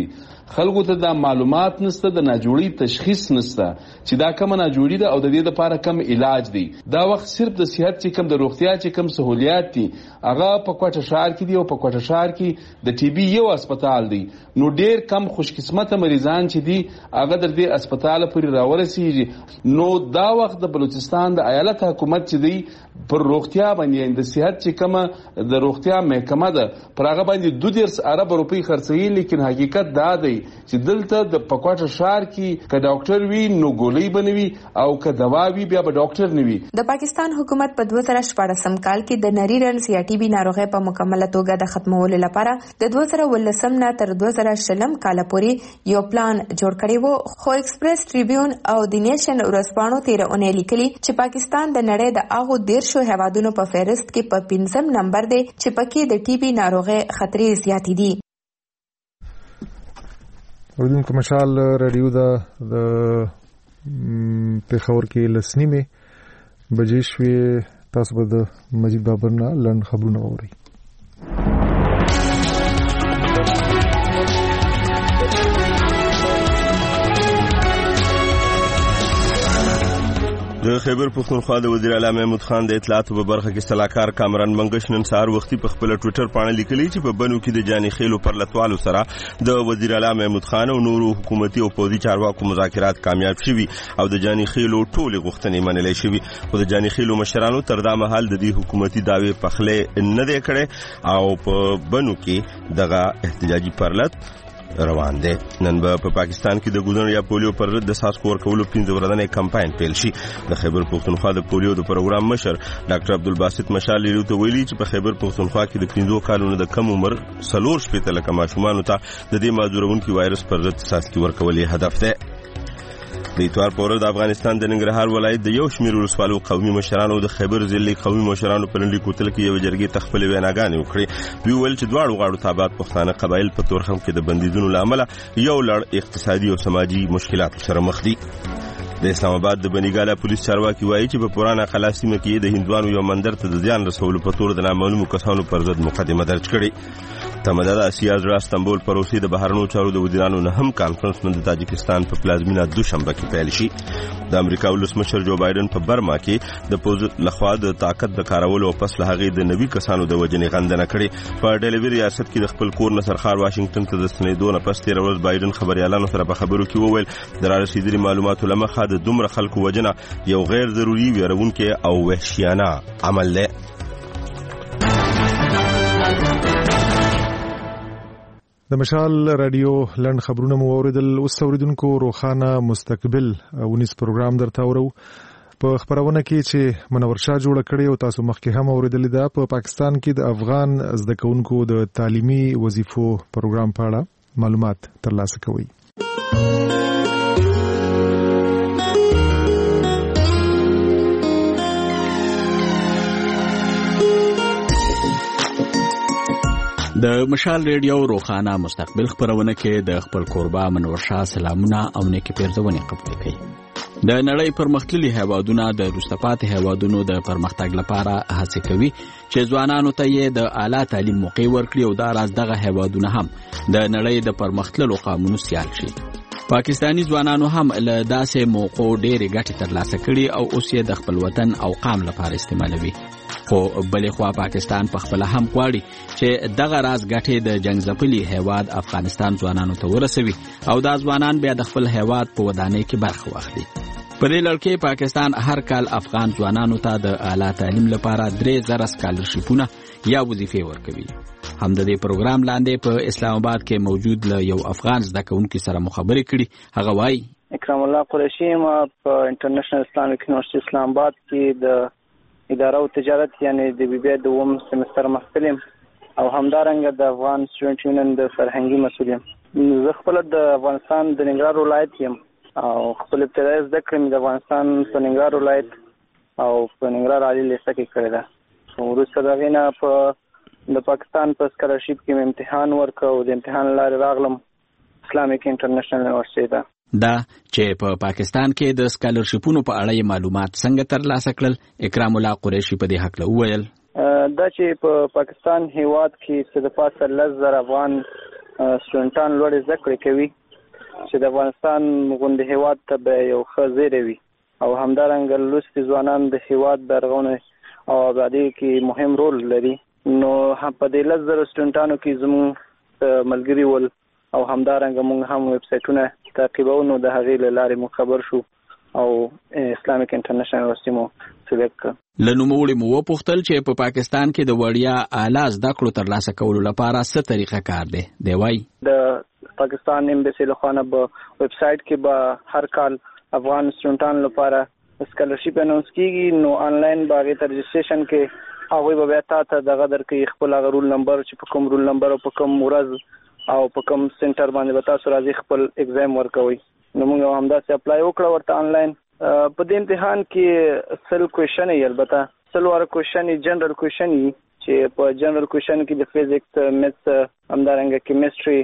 خلکو ته دا معلومات نشته، د ناجوړي تشخیص نشته چې دا کومه ناجوړي ده او د دې لپاره کوم علاج دی. دا وخت صرف د صحت چې کوم د روغتیا چې کوم سہولیات دي هغه په کوټه ښار کې دي او په کوټه ښار کې د ټي بي یو هسپتال دی. نو ډیر کم خوش قسمته مریضان چې دي هغه د دې هسپتال پورې راورسیږي. نو دا وخت د بلوچستان د ایالت حکومت چې دی پر روغتیا باندې د صحت چې کومه د روغتیا محکمه ده پر هغه باندې 2 ارب روپۍ خرڅوي، لیکن حقیقت دا دی چې دلته د پکوټه ښار کې که ډاکټر وي نو ګولۍ بنوي او که دوا وي بیا به ډاکټر نه وي. د پاکستان حکومت په 2014 کال کې د نری رنز یا ټي بي ناروغي په مکمله توګه د ختمولو لپاره د 2019 نه تر 2020 کال پورې یو پلان جوړ کړی وو. خو ایکسپریس ټریبیون او د نیشن ورځپاڼو تیر اونۍ لیکلي چې پاکستان د نړۍ د هغو 13 هیوادونو په فهرست کې په 5م نمبر دی چې پکې د ټي بي ناروغي خطرې زیاتې دي. اوریدونکو مشال رادیو د پیښور کې لسنیمه بجې شوې. تاسو به د مجید بابر نه لنډ خبرونه واورئ. د خیبر پښتونخوا د وزیر اعلی محمود خان د اطلاعاتو په برخه کې صلاحکار کامران منګش نن سهار وختي په خپل ټوئیټر باندې لیکلي چې په بنو کې د جاني خېلو پر لټوالو سره د وزیر اعلی محمود خان او نورو حکومتي او پوځي چارواکو مذاکرات کامیاب شوي او د جاني خېلو ټولې غوښتنې منلې شوي. خو د جاني خېلو مشرانو تر دا مهال د دې حکومتي داوی پخله نه دی کړی او په بنو کې دغه احتجاجي پرلط روان دي. نن په پاکستان کې د ګوزن یا پولیو پر ضد د ساس کور کولو 15 ورځنی کمپاین پیل شي. د خیبر پښتونخوا د پولیو د پروګرام مشر ډاکټر عبدالباسط مشال ته ویلي چې په خیبر پښتونخوا کې د 15 کالونو د کم عمر 4 لکه ماشومان ته د دې معذورونکو وایرس پر ضد ساس کی ورکول هدف ده. د اتوار په ورځ د افغانستان د ننګرهار ولایت د یو شمېر ولسوالو قومي مشرانو د خیبر ضلعي قومي مشرانو په لنډي کوتل کې یو جرګې ته خپلې ویناګانې وکړې. دوی ویل چې دواړو غاړو تابعات پښتانه قبایل په تورخم کې د بندیدونو له امله یو لړ اقتصادي او سماجي مشکلاتو سره مخ دي. د اسلام آباد د بنیګاله پولیس چارواکي وایي چې په پرانا خلاصیمه کې د هندوانو یو مندر ته د ځان رسولو په تور د نامعلومو کسانو پر ضد مقدمه درج کړې. تمدد اسیا زړه استنبول پروسې د بهرنیو چارو د وزیرانو نه هم کانفرنس نن د تاجکستان په پلازمینه دوشنبه کې پیل شي. د امریکا ولسمشر جو بایدن په برما کې د پوز لخوا د طاقت د کارولو او پس له هغې د نوي کسانو د وژنې غندنه کړې. په ډیلیوي ریاست کې د خپل کور نه سرخار واشنگټن ته د ستنېدو نه پس تېره ورځ بایدن خبریالانو سره په خبرو کې وویل د رارسېدلي معلوماتو له مخه د دومره خلکو وژنه یو غیر ضروري ویرونکی او وحشیانه عمل دی. د مشال رادیو لنډ خبرونه مو اوریدل. اوس اوریدونکو روخانه مستقبل ونیس پروګرام درته اورو. په خبرونه کې چې منور شاه جوړ کړی او تاسو مخکې هم اوریدل دا په پاکستان کې د افغان زده کوونکو د تعلیمي وظیفو پروګرام په اړه معلومات ترلاسه کوي. د مشال ریډیو روخانه مستقبل خبرونه کې د خپل کوربه منور شاه سلامونه او نیکی پیرزونې قبول کړي. د نړۍ پرمختللي هیوادونه د وروسته پاتې هیوادونو د پرمختګ لپاره هڅه کوي چې ځوانانو ته یې د اعلی تعلیم موقع ورکړي او دا راز دغه هیوادونه هم د نړۍ د پرمختللو قانونو سیال شي. پاکستانی ځوانانو هم له داسې موقعو ډېرې ګټې ترلاسه کړي او اوس یې د خپل وطن او قام لپاره استعمالوي. خو بلې خوا پاکستان په خپله هم غواړي چې دغه راز ګټې د جنګ ځپلي هیواد افغانستان ځوانانو ته ورسوي او دا ځوانان بیا د خپل هیواد په ودانۍ کې برخه واخلي. په دې لړ کې پاکستان هر کال افغان ځوانانو ته د اعلی تعلیم لپاره 3000 سکالرشیپونه یا وظیفې ورکوي. هم د دې پروګرام لاندې په اسلام آباد کې موجود له یو افغان زده کوونکي سره مخابرې کړي. هغه وایي اکرام الله قریشی ما په انټرنیشنل اسلامیک یونیورسيټي اسلام آباد کې د اداره او تجارت یعنی د بي بي دوم سمستر محتلم او همدارنګه د افغان سټوډنټ یونین د فرهنګي مسؤل یم. زه خپل د افغانستان د ننګرهار ولایت یم او خپل ابتدایي زده کړې د افغانستان په ننګرهار ولایت او په ننګرهار عالی لیسه کې کړې ده. وروسته د هغې نه په د پاکستان په سکالرشیپ کې مې امتحان ورکړ او د امتحان لارې راغلم اسلامیک انټرنیشنل یونیورسيټي ته. دا چې په پاکستان کې د سکالرشیپونو په اړه معلومات څنګه ترلاسه کړل، اکرام الله قریشی په دې حق وویل. دا چې په پاکستان هیواد کې څه د پاسه 10,000 افغان سټوډنټان لوړ زده کړې کوي چې د افغانستان غونډې هیواد ته به یو ښه زیری وي او همدارنګه لوستي ځوانان د هیواد د رغونې او آبادی کې مهم رول لري. نو په دې 10,000 سټوډنټانو کې زموږ ملګري ول او همدارنګه موږ هم ویب سایټونه تعقیبو. نو د هغې له لارې مو خبر شو او اسلامیک انټرنیشنل یونیورسيټي مو سلیکټ کړ. له نوموړي مو وپوښتل چې په پاکستان کې د وړیا اعلی زده کړو ترلاسه کولو لپاره څه طریقه کار دی. دی وایي د پاکستان ایمبیسي له خوا نه به ویب سایټ کې به هر کال افغان سټوډنټانو لپاره سکالرشپ اناونس کیږي. نو آنلاین به هغې ته رجسټریشن کې هغوی به بیا تا ته دغه درکوي خپل هغه رول نمبر چې په کوم رول نمبر او په کوم ورځ او په کوم سنټر باندې به تاسو راځي خپل اگزام ورکوئ. نو موږ همداسې اپلای وکړه ورته آنلاین. په دې امتحان کې 100 کوېشن یې البته 100 کوېشن یې جنرال کوېشن یې چې په جنرال کوېشن کې د فزیکس میتس همدارنګه کیمستري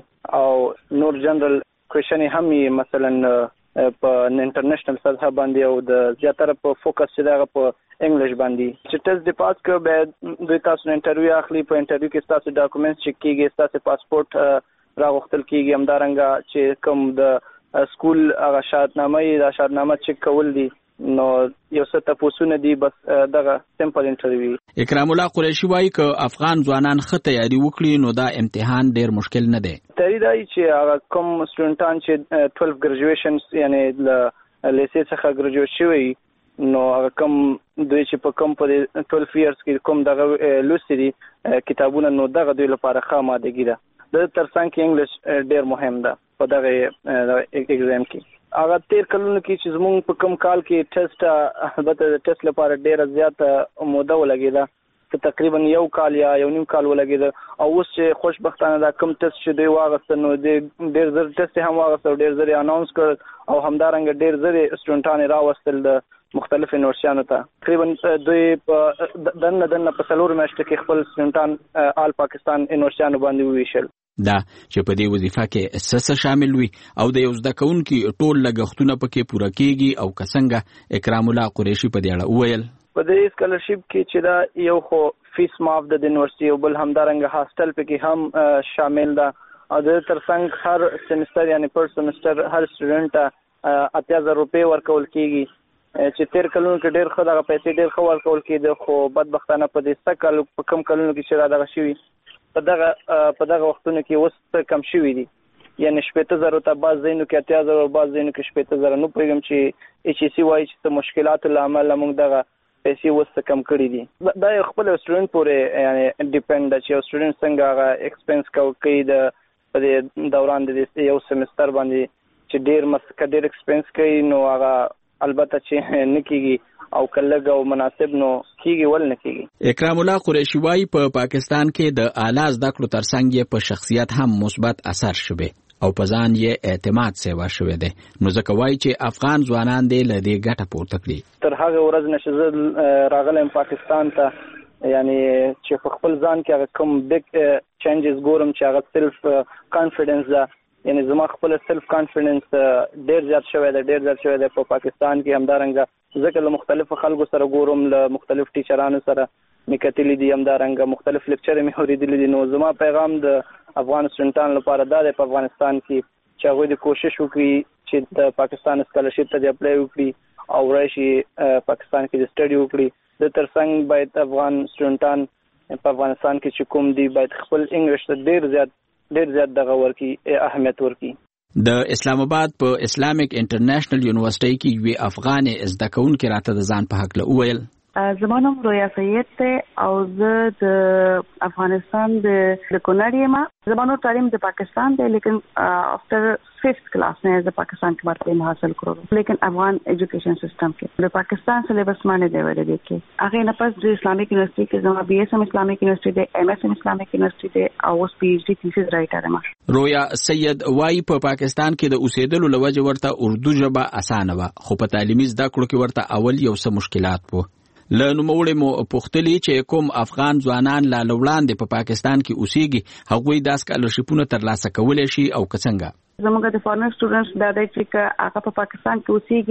او نور جنرال کوېشن یې هم یې مثلا په انټرنیشنل سطح باندې او د زیاتره په فوکس چې دغه په انګلیش باندې چې ټیسټ د پاس کړو به دوی تاسو انټرویو اخلي. په انټرویو کې تاسو ډاکومېنټس چیک کیږي تاسو پاسپورت راغوښتل کیږي همدارنګه چې کوم د سکول هغه شهادتنامه دا شهادتنامه چیک کول دي. نو یو څه تاسو دي بس دغه سمپل انټرویو. اکرام الله قریشي وایي که افغان ځوانان ښه تیاری وکړي نو دا امتحان ډیر مشکل نه دی. تیاری دا چې هغه کوم سټوډنټان چې 12 ګریجویشنز یعنی له لیسې څخه ګریجویټ شوي نو هغه کوم دوی چې په کوم په 12 ایرز کې کوم دغه لوستي دي کتابونه نو دغه دوی لپاره ښه آمادګي ده. د ترڅنګ کې انګلیش ډیر مهم ده په دغه ایگزام کې. هغه 13 کلونو کې چې زموږ په کوم کال کې ټیسټ البته د ټیسټ لپاره ډیره زیاته موده ولګېده تقریبا یو کال یا یو نیم کال ولګېده او اوس چې خوشبختانه دا کوم ټیسټ چې دوی واغسته نو ډیر زر ټیسټ هم واغسته ډیر زر اناونس کړ او همدارنګه ډیر زر سټوډنټان راوستل د مختلف یونیورسيټانو ته. تقریبا دوی په دنه په 4 میاشتو کې خپل سټوډنټان آل پاکستان یونیورسيټانو باندې وویشل. دا چې په دې وظیفه کې څه شامل وي او د یو زده کوونکي ټول لګښتونه پکې پوره کیږي او څنګه اکرام الله قریشي په دې اړه وویل. په دې سکالرشپ کې چې دا یو خو فیس معاف د یونیورسيټي او بل همدارنګه هاستل پکې هم شامل ده او د ترڅنګ هر سمستر یعنی پر سمستر هر سټوډنټ 8000 روپے ورکول کیږي چې 13 کلونو کې ډېر ښه دغه پیسې ډېر ښه ورکول کېده. خو بدبختانه په دې سکل په کم کلونو کې چې دغه شوي په دغه وختونو کې اوس کم شوي دي یعنی 70,000 ته بعض ځایونو کې 80,000 او بعض ځایونو کې 70,000. نو پوهېږم چې ایچ ای سی وایي چې د مشکلاتو له امله موږ دغه پیسې اوس کم کړي دي. دا یو خپل سټوډنټ پورې یعنی ډیپینډ ده چې یو سټوډنټ څنګه هغه ایکسپنس کوي د په دې دوران د یو سمستر باندې چې ډېر ایکسپنس کوي نو هغه البته چې نه کیږي او کلګ او مناسب نو کیږي ول نه کیږي. اکرام الله قریشي وایي په پاکستان کې د اعلی زده کړو ترڅنګ یې په شخصیت هم مثبت اثر شوی او په ځان یې اعتماد سیوا شوی دی. نو ځکه وایي چې افغان ځوانان دې له دې ګټه پورته کړي. تر هغه ورځ نشه راغلم پاکستان ته یعنی چې په خپل ځان کې هغه کوم بیگ چینجز ګورم چې هغه سیلف کانفیډنس ده یعنی زما خپل سیلف کانفیډنس ډیر زیات شوی دی په پاکستان کې. همدارنګه ځکه له مختلفو خلکو سره ګورم له مختلف ټیچرانو سره مې کتلي دي همدارنګه مختلف لیکچرې مې اورېدلي دي. نو زما پیغام د افغان سټوډنټانو لپاره دا دی په افغانستان کې چې هغوی د کوشش وکړي چې د پاکستان سکالرشپ ته اپلای وکړي او راشي پاکستان کې د سټډي وکړي. د ترڅنګ باید افغان سټوډنټان په افغانستان کې چې کوم دي باید خپل انګلیش ته ډیر زیات دغه ورکی اهمیت ورکی. د اسلام آباد په اسلامیک انټرنیشنل یونیورسيټي کې یو افغان زده کوونکی راته د ځان په حق له وویل. زما نوم رویا سید ته او زه د افغانستان د کونړ یم. زما نور تعلیم د پاکستان دی لیکن افټر 5th کلاس نه د پاکستان کې تعلیم حاصل کړو لیکن افغان ایجوکیشن سیستم کې د پاکستان سلیبس باندې دی ویل دي کې هغه نه پس د اسلامیک یونیورسيټي کې زما بي اس ام اسلامیک یونیورسيټي دی ام اس ام اسلامیک یونیورسيټي دی او اوس پی ایچ ډي تھیسس رائټر یم. رویا سید وايي په پاکستان کې د اوسېدلو لوجه ورته اردو ژبه اسانه و خو په تعلیمي زده کړو کې ورته اول یو څه مشکلات وو. له نوموړي مو پوښتلي چې کوم افغان ځوانان لا وړاندې په پاکستان کې اوسېږي هغوی دا سکالرشپونه ترلاسه کولی شي او که څنګه. زموږ د فارنر سټوډنټس دا دی چې هغه په پاکستان کې اوسېږي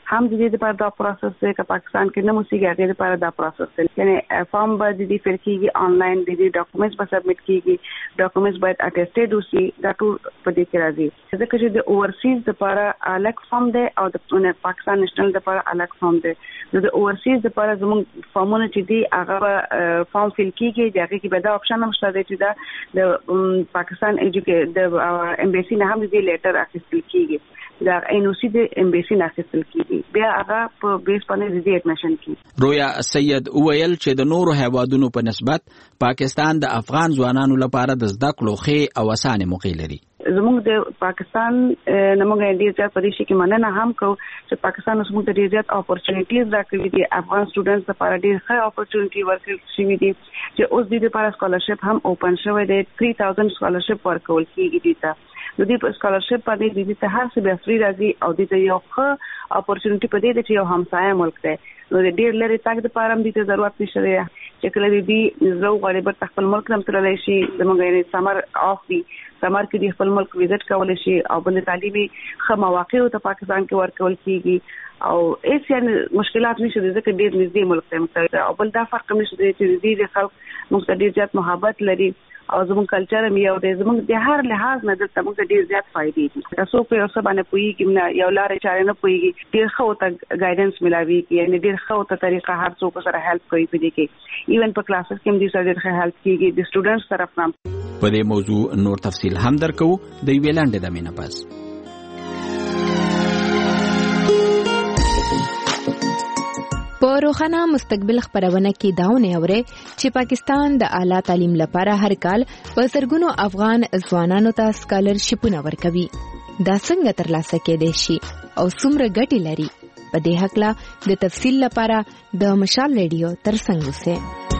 هم د دې لپاره دا پروسس دی چې پاکستان کې نه موسیقي هغه لپاره دا پروسس دی یعنی فارم به د دې فرقېږي آنلاین د دې ډاکومېنټس به سبمټ کیږي ډاکومېنټس باید اټیسټډ وشي دا ټول په دې کې راځي ځکه چې د اوورسیز لپاره الګ فارم دی او د پاکستان نېشنل لپاره الګ فارم دی د اوورسیز لپاره زموږ فارمونه چې دی هغه فارم فل کیږي دغه کې به دا اپشن هم شته چې دا د پاکستان د امبیسي نه هم دې لیټر اخیستل کیږي دا انوسی د امبیسي نه اخیستل کیږي بیا هغه په بیس باندې د اډمیشن کیږي رویا سید ویل چې د نورو هیوادونو په نسبت پاکستان د افغان ځوانانو لپاره د زده کړو ښې او اسانه موقع لري زموږ د پاکستان نمونږ ډیر ځات پدې شي کې مننه هم کو چې پاکستان زموږ ته ډیر ځات اپورچونټیز راکړي دي افغان سټوډنټس لپاره ډیر ښه اپورچونټي ورکړل شوې دي چې اوس د دې لپاره سکالرشپ هم اوپن شوی دی 3000 سکالرشپ ورکول کیږي دي ته د دې سکالرشپ باندې د دې ته هر څه به فری راځي او د دې یو ښه اپورچونټي پدې دي چې یو همسایه ملک دی نو د ډیر لري تاګ د پاره هم د ضرورت نشته چې کله دې زو غریب خپل ملک هم ترلای شي زموږ یې سمر اف دی سمر کې د خپل ملک وزټ کول شي او بل تعلیمي خه مواقع ته پاکستان کې ورکول کیږي او هیڅ یعنی مشکلات نشته ځکه ډیر نږدې ملک ته او بل دا فرق نشته چې دې خلک موږ ډیر زیات محبت لري او زموږ کلچر هم یو دی زموږ د هر لحاظ نه دلته موږ ډیر زیات فائدې دي تاسو په یو څه باندې پوهیږئ نه یو لارې چارې نه پوهیږئ ډیر ښه ته ګایډنس ملاوي یعنی ډیر ښه ته طریقه هر څوک سره هیلپ کوي په دې کې ایون په کلاسز کې هم دې سره ډیر هیلپ کیږي د سټوډنټس طرف نه په دې موضوع نور تفصیل هم درکو د ویلاند د مینه پاس په روښانه مستقبل خبرونه کې داونه اوري چې پاکستان د اعلی تعلیم لپاره هر کال په زرګونو افغان ځوانانو ته سکالرشپونه ورکوي دا څنګه ترلاسه کېدای شي او څومره ګټې لري په دې حق لا د تفصیل لپاره د مشال ریډیو ترڅنګ اوسئ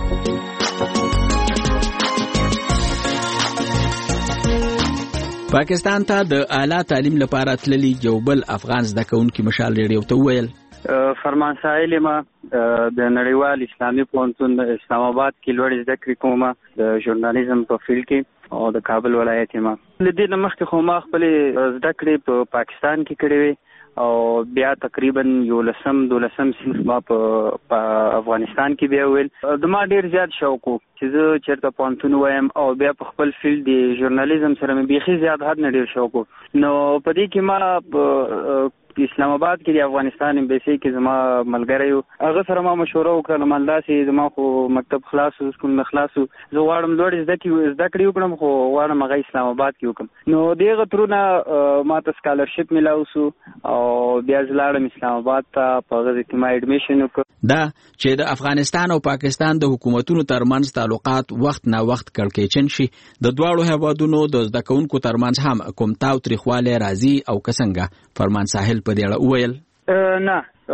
پاکستان ته د اعلی تعلیم لپاره تللی یو بل افغان زده کوونکي مشال ریډیو ته ویل فرمان سائل ما د نړیوال اسلامي پوهنتون اسلام آباد کې لوړ زده کړې کومه د ژورنالیزم په فیلډ کې او د کابل ولایت ما لدې مخکې خو ما خپل زده کړې په پاکستان کې کړې وې او بیا تقریبا 12 صنف ما په افغانستان کې بیا ویل د ما ډیر زیات شوق چې زه چیرته پوهنتون وایم او بیا په خپل فیلډ د ژورنالیزم سره مې بيخي زیات حد نه ډیر شوق نو په دې کې ما اسلام آباد کې د افغانستان امبیسي کې زما ملګری هغه سره ما مشوره وکړه مالداسي زما خو مکتب خلاص او سکول نه خلاص زه غواړم لوړ زده کړې وکړم خو غواړم هغه اسلام آباد کې وکړم نو دغه ترونه ما ته سکالرشپ ملاو سو او بیا ځلاړم اسلام آباد ته په هغه کې ما اډمیشن وکړ دا چې د افغانستان او پاکستان د حکومتونو ترمنځ تعلقات وخت نه وخت کړکېچن شي د دواړو هیوادونو د زده کوونکو ترمنځ هم کوم تاو تریخواله راځي او کسنګه فرمان ساحل په دې اړه وویل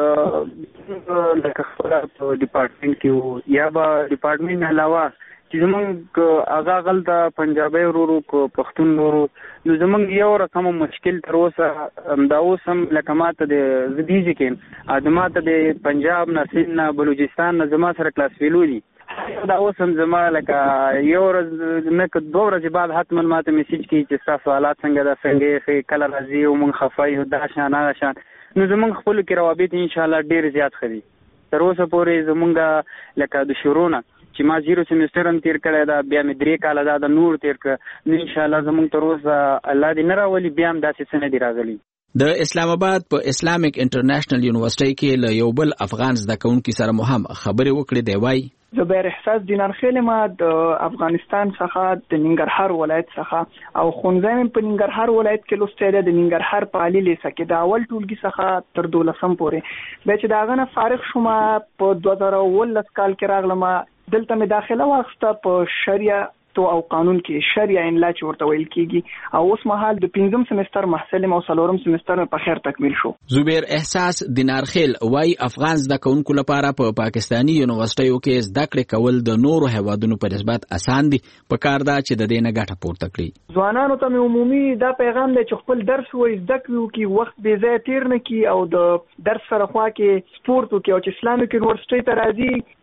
نه لکه خپل په ډپارټمنټ کې یا به ډپارټمنټ علاوه چې زمونږ هغه غلطه پنجابي ورو کو پښتون ورو نو زمونږ یو رقم مشکل تر اوسه دا اوس هم لکه ماته د زديږي کې ادماته د پنجاب نسین بلوچستان زما سره کلاس ویلولي دا اوس هم زما لکه یو ورځ نه که 2 ورځې بعد حتما ماته میسج کوي چې تاسو حالات څنګه دا څنګه کله راځي او مونږ خفای دا شان نو زمونږ خپل کې روابط ان شاء الله ډیر زیات خري تر اوسه پورې زمونږ لکه د شروع چې ما 0 سیمستر هم تیر کړی دا بیا مې 3 کال دا نور تیر کړ نو ان شاء الله زمونږ تر اوسه الله دې نه راولي بیا هم داسې څه نه دی راغلي د اسلام آباد په اسلامیک انټرنیشنل یونیورسيټي کې له یو بل افغان زده کوونکي سره مو هم خبرې وکړې دی وای زبیر احساس دینار خیل ما د افغانستان څخه د ننګرهار ولایت څخه او خونځم په ننګرهار ولایت کې لوستل د ننګرهار په عالی لیسه کې د اول ټولګي څخه تر 12 پورې به چې داغه نه فارغ شوم په 2019 کال کې راغلم دلته مې داخله واخسته په شریعه او قانون کې شریعه ان لا چې ورته ویل کیږي او اوس مهال د 5م سمستر محصل او 4م سمستر په خیر تکمیل شو زبیر احساس دینار خیل وای افغان زده کوونکو لپاره په پاکستانی یونیورسيټیو کې زده کړې کول د نورو هیوادونو په نسبت اسان دي په کار دا چې د دې نه ګټه پورته کړي ځوانانو ته عمومي دا پیغام دی چې خپل درس وای زده کړو کې وخت به ځای تیر نه کی او د درس سره خوا کې سپورت او چې اسلامي یونیورسيټي ته راځي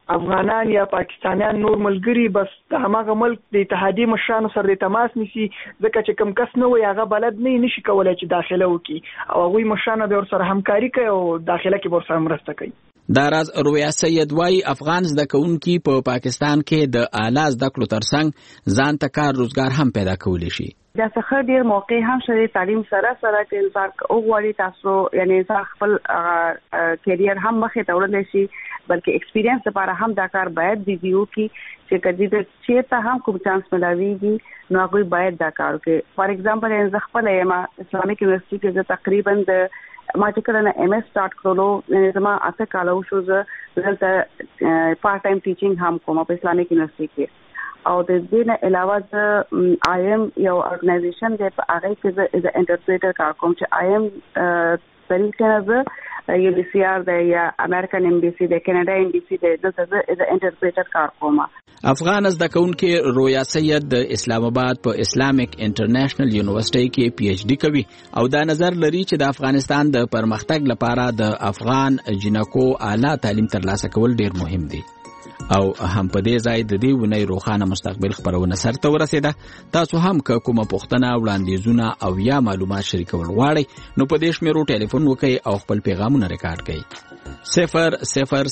افغانان یا پاکستانیان نور ملګری بس د هماغه ملک د اتحادیې مشرانو سره د تماس نیسي، ځکه چې کم کس نه وي هغه بلد نه نشي کولای چې داخله وکړي او هغوی مشرانو به ورسره همکاري کوي او داخله کې ورسره مرسته کوي. دا راز رویا سید وای افغان زده کوونکي په پاکستان کې د اعلی زده کړو ترڅنګ ځان ته کار روزګار هم پیدا کولی شي. دا څخه ډیر موقع هم شته تعلیم سره چې انسان وګوري تاسو یعنی خپل کیریئر هم مخې ته وړل شي، بلکې ایکسپیرینس لپاره هم دا کار باید ویډیو کې چې کدی د چیرته هم کوم چانس ملاويږي نو هغه باید دا کار وکړي. فار ایگزامپل زه خپل یم اسلامک یونیورسيټي کې تقریبا د ما چې کله نه MS سٹارټ کړلو زما اته کالو شو زه دلته پارت ټایم ټیچینګ هم کوم په اسلامک یونیورسيټي کې او د دې نه علاوه د IM یو ارګنایزیشن دی په هغه کې زه انټرپریټر کار کوم چې IM طریقې نه زه UNHCR دی یا امریکن ایمبیسی دی کینیډا ایمبیسی دی دلته زه انټرپریټر کار کوم. افغان زده کوونکي رویا سید د اسلام آباد په اسلامیک انټرنیشنل یونیورسيټي کې PhD کوي او دا نظر لري چې د افغانستان د پرمختګ لپاره د افغان جنکو اعلی تعلیم ترلاسه کول ډیر مهم دي او هم په دې ځای د دې ونې روښانه مستقبل خبرونه سرته ورسېده. تاسو هم که کومه پوښتنه وړاندیزونه او یا معلومات شریکول غواړئ نو په دې شمیرو ټلیفون وکړئ او خپل پیغامونه ریکارډ کړئ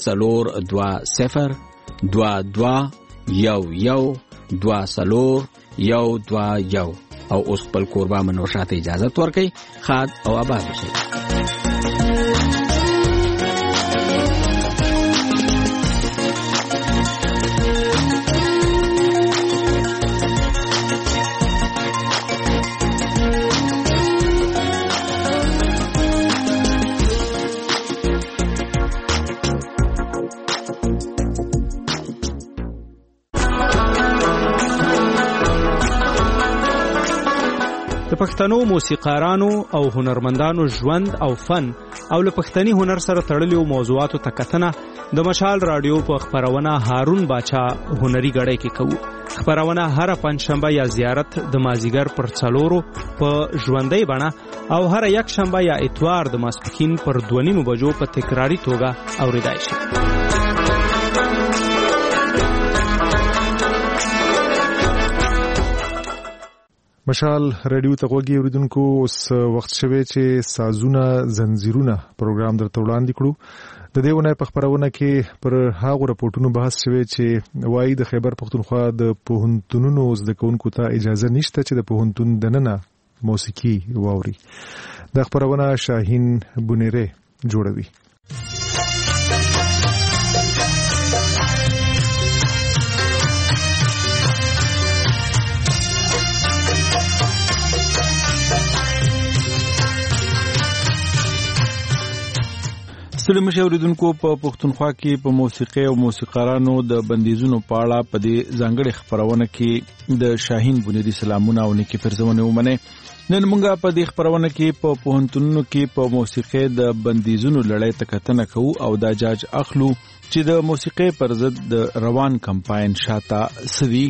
0002022 او اوس خپل کوربه منور شاته اجازه ورکړئ. خاد او آباد اوسئ. د پښتنو موسیقارانو او هنرمندانو ژوند او فن او له پښتني هنر سره تړلو موضوعاتو ته کتنه د مشال رادیو په خبرونه هارون باچا هنري غړې کې کوو. خبرونه هر پنځشنبه یا زیارت د مازیګر پر 4 په ژوندۍ بڼه او هر یک شنبه یا اتوار د ماسپښین پر 2:30 بجو په تکراری توګه اوریدای شي. مشال رادیو ته غوږی اوریدونکو اوس وخت شوی چې سازونه زنجیرونه پروګرام درته وړاندې کړو. د دې ونې په خبرونه کې پر هغو راپورټونو بحث شوی چې وایي د خیبر پختونخوا د پوهنتونونو زده کوونکو ته اجازه نشته چې د پوهنتون دننه موسیقي واوري. د خبرونه شاهین بونیره جوړوي. ستړي مشه اوریدونکو په پښتونخوا کې په موسیقي او موسیقارانو د بندیزونو په اړه په دې ځانګړي خبرونه کې د شاهین بونیری سلامونه او نیکی پرزونه ومنه. نن موږ په دې خبرونه کې په پوهنتونونو کې په موسیقي د بندیزونو لړۍ تکتنه کوو او دا جاج اخلو چې د موسیقي پر ضد د روان کمپاین شاته سوي.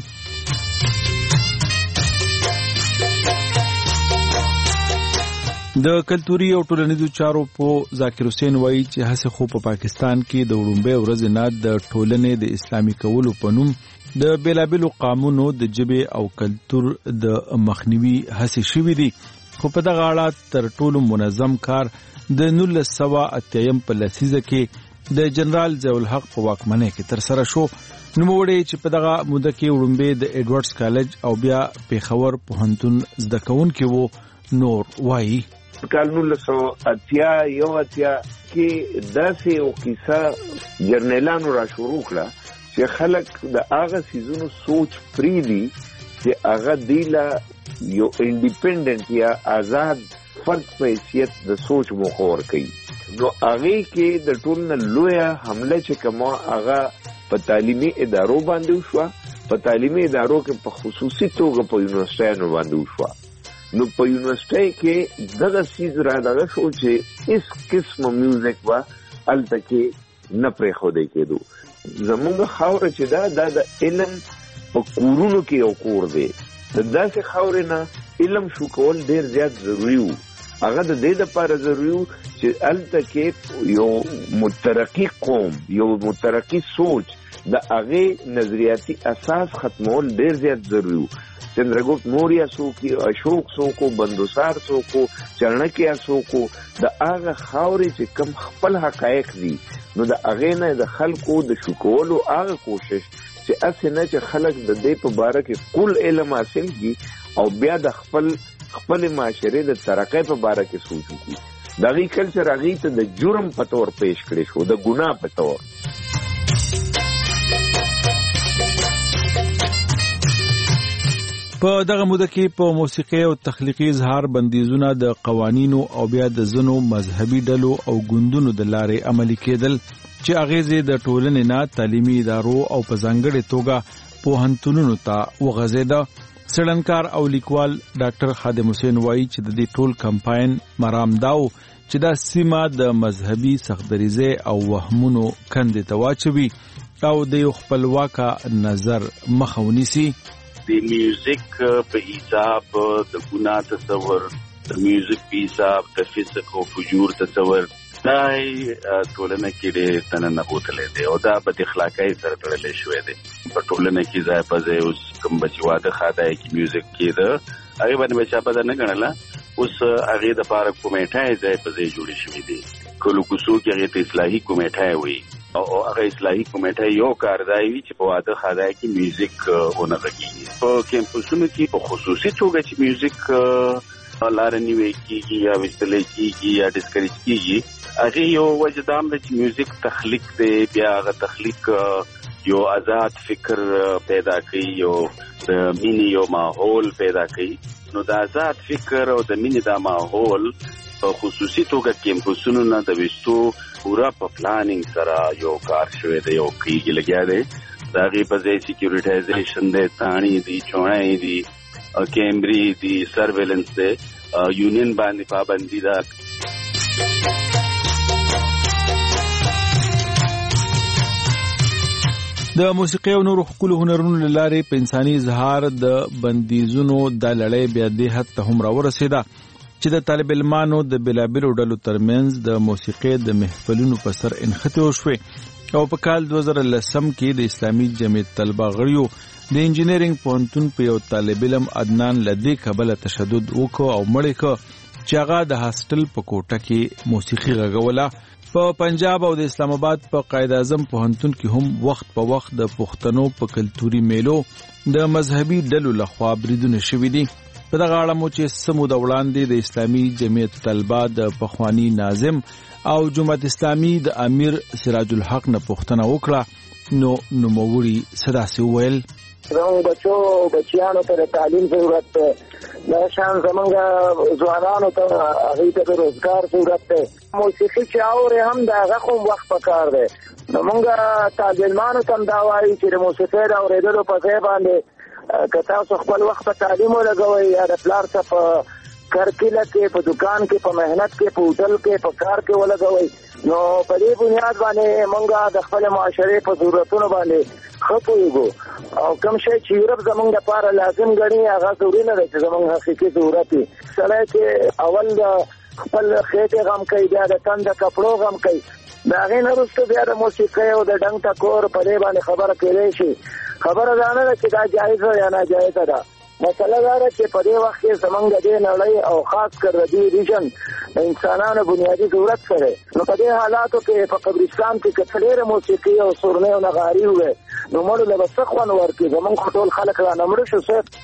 د کلتوري او ټولنیزو چارو په ذاکر حسین وایي چې هڅه خو په پاکستان کې د وړومبۍ ورځې نه د ټولنې د اسلامي کولو په نوم د بیلابیلو قانونو د جبه او کلتور د مخنیوي هڅې شوې دي، خو په دغه اړه تر ټولو منظم کار د 1980 په لسیزه کې د جنرال ضیاء الحق په واکمنۍ کې تر سره شو. نوموړی چې په دغه موده کې وړومبۍ د ایډورډز کالج او بیا پیښور پوهنتون زده کوونکی وو نور وایي. کال 1980 کې داسې یو کیسه جرنیلانو را شروع کړه چې خلک د هغه سیزونو سوچ پریدي چې هغه دیله یو انډیپندنت یا آزاد فرد په حیثیت د سوچ مخور کوي. نو هغه کې د ټولنه لویه حمله چې کومه هغه په تعلیمي ادارو باندې وشوه، په تعلیمي ادارو کې په خصوصي توګه په یونیورسيټانو باندې وشوه. نو په یونیورسيټي کې دغه سیز را دغه شو چې اس قسم میوزیک وا الته کې نه پرې خو دی کېدو. زمونږ خاور چې دا د علم په کورونو کې یو کور دی، د داسې خاورې نه علم شو کول ډیر زیات ضروری وو. هغه د دې لپاره ضروری وو چې الته کې یو مترقی قوم، یو مترقی سوچ د هغه نظریاتي اساس ختمول ډیر زیات ضروري وو. چندرګوپت موریا څوک، اشوک څوک، بندوسار څوک، چرنکیا څوک، د هغه خاورې چې کم خپل حقایق دي نو د هغه نه د خلکو د شکولو هغه کوشش چې اسې نه چې خلک د دې په باره کې کل علم حاصل کړي او بیا د خپل معاشرې د ترقۍ په باره کې سوچ وکړي. د هغې کلچر هغې ته د جرم په طور پیش کړی شو، د ګناه په طور. په دغه موده کې په موسیقي او تخلیقي اظهار بندیزونه د قوانینو او بیا د ځینو مذهبي ډلو او ګوندونو د لارې عملي کېدل چې اغیزې د ټولنې نه تعلیمي ادارو او په ځانګړې توګه پوهنتونونو ته وغځېده. څېړنکار او لیکوال ډاکټر خادم حسین وایي چې د دې ټول کمپاین مرام داو چې دا سیمه د مذهبي سختدریزۍ او وهمونو کندې ته واچوي او د یو خپلواکه نظر مخه ونیسي. د میوزیک په حساب د ګناه تصور، د میوزیک په حساب د فسق او فجور تصور دا ټولنه کې ډېر دننه بوتلی دی او دا بد اخلاقۍ سره تړلی شوی دی. په ټولنه کې ځای په ځای اوس کوم بچي واده ښاده کې میوزیک کېده هغې باندې به چا پته نه ګڼله. اوس هغې دپاره کمیټۍ ځای په ځای جوړې شوي دي. کلو کوڅو کې هغې ته اصلاحي کمیټۍ وایي او هغه اصلاحي کمیټۍ یو کار دا وي چې په واده ښاده کې میوزیک ونه غږېږي. په کیمپسونو کې په خصوصي توګه چې میوزیک لاره نیوی کېږي یا ویستلی کېږي یا ډسکریج کېږي هغې یو وجه دا هم ده چې میوزیک تخلیق دی، بیا هغه تخلیق یو آزاد فکر پیدا کوي، یو د مینې یو ماحول پیدا کوي. نو د آزاد فکر او د مینې دا ماحول په خصوصي توګه کیمپسونو نه د ویستو پورا په پلانینګ سره یو کار شوی دی، یو کېږي لګیا دی. د هغې په ځای سیکیورټایزیشن دی، تاڼي دي، چوڼۍ دي، کیمرې دي، سرویلنس دی، یونین باندې پابندي ده. د موسیقي او نورو ښکلو هنرونو له لارې په انساني اظهار د بندیزونو دا لړۍ بیا دې حد ته هم راورسېده چې د طالب علمانو د بېلابېلو ډلو ترمنځ د موسیقۍ د محفلونو په سر انښتې وشوې او په کال 2010 کې د اسلامي جمعیت طلبه غړیو د انجینرینګ پوهنتون په یو طالب علم عدنان له دې کبله تشدد وکړ او مړ کړ چې هغه د هاسټل په کوټه کې موسیقي غږوله. په پنجاب او د اسلام آباد په قائد اعظم پوهنتون کې هم وخت په وخت د پښتنو په کلتوري میلو د مذهبي ډلو لخوا بریدونه شوي دي. په دغه اړه مو چې څه موده وړاندې د اسلامي جمعیت طلبه د پخواني ناظم او جماعت اسلامي د امیر سراج الحق نه پوښتنه وکړه نو نوموړي څه داسې وویل: زمونږ بچو بچیانو ته د تعلیم ضرورت دی، دا شان زمونږ ځوانانو ته هغوی ته د روزګار ضرورت دی. موسیقي چې اورې هم د هغه خو وخت پکار دی. نو مونږ طالب علمانو ته هم دا وایي چې د موسیقۍ د اورېدلو په ځای باندې که تاسو خپل وخت په تعلیم ولګوئ یا د پلار څه په کرکیله کې، په دکان کې، په مهنت کې، په هوټل کې، په کار کې ولګوئ، نو په دې بنیاد باندې مونږ د خپل معاشرې په ضرورتونو باندې ښه پوهېږو او کوم شی چې یورپ زمونږ لپاره لازم ګڼي هغه ضروري نه دی چې زمونږ حقیقي ضرورت وي. سړی چې اول د خپل خېټې غم کوي، بیا د تن د کپړو غم کوي، د هغې نه وروسته بیا د موسیقۍ او د ډنګ ټکور په دې باندې خبره کېدی شي. خبره دا نه ده چې دا جایزه یا ناجایزه ده، مسله دا ده چې په دې وخت کې زمونږ دې نړۍ او خاص کر د دې ریجن د انسانانو بنیادي ضرورت څه دی. نو په دې حالاتو کې په قبرستان کې که څه ډېره موسیقي او سورنۍ او نغاري ووایي نو مړو له به څه خوند ورکړي. زمونږ خو ټول خلک رانه مړه شو. صرف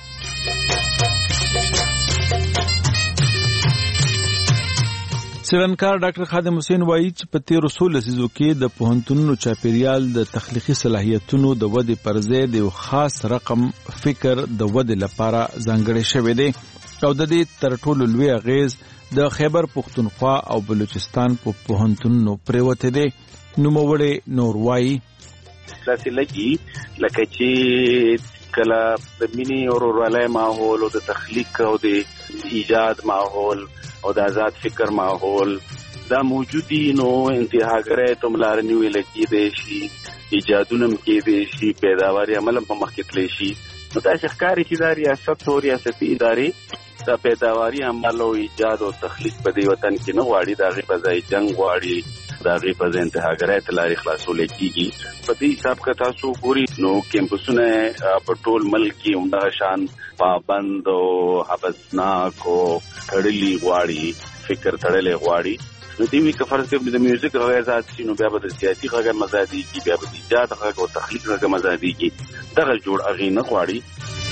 څېړنکار ډاکټر خادم حسین وایي چې په تېرو 16 لسیزو کې د پوهنتونونو چاپیریال د تخلیقي صلاحیتونو د ودې پر ځای د یو خاص رقم فکر د ودې لپاره ځانګړی شوی دی او د دې تر ټولو لوی اغیز د خیبر پښتونخوا او بلوچستان په پوهنتونونو پرېوتی دی. نوموړی نور وایي: داسې لګي لکه چې کله د مینې او ورورولۍ ماحول او د تخلیق او د ایجاد ماحول او د آزاد فکر ماحول دا موجودی نو انتهاګرۍ ته هم لاره نیولې کېدی شي، ایجادونه هم کېدی شي، پیداواري عمل هم په مخکې تللی شي. نو داسې ښکاري چې دا ریاست او ریاستي ادارې دا پیداواري عمل او ایجاد او تخلیق په دې وطن کې نه غواړي، د هغې په ځای جنګ غواړي، دا غي په انتهاګرای ته لارې خلاصول کیږي. په دې حساب کا تاسو ګوري نو کیمپسونه په ټول ملک کې عمده شان پابند او حبسناک او تړلي غواړي، فکر تړلې غواړي. نو دې وی کفر کې د میوزیک غږ شي نو بیا به د سیاسي غږ مزادي کی، بیا به د ایجاد غږ او تخلیق غږ مزادي کی، دغه جوړ اغي نه غواړي.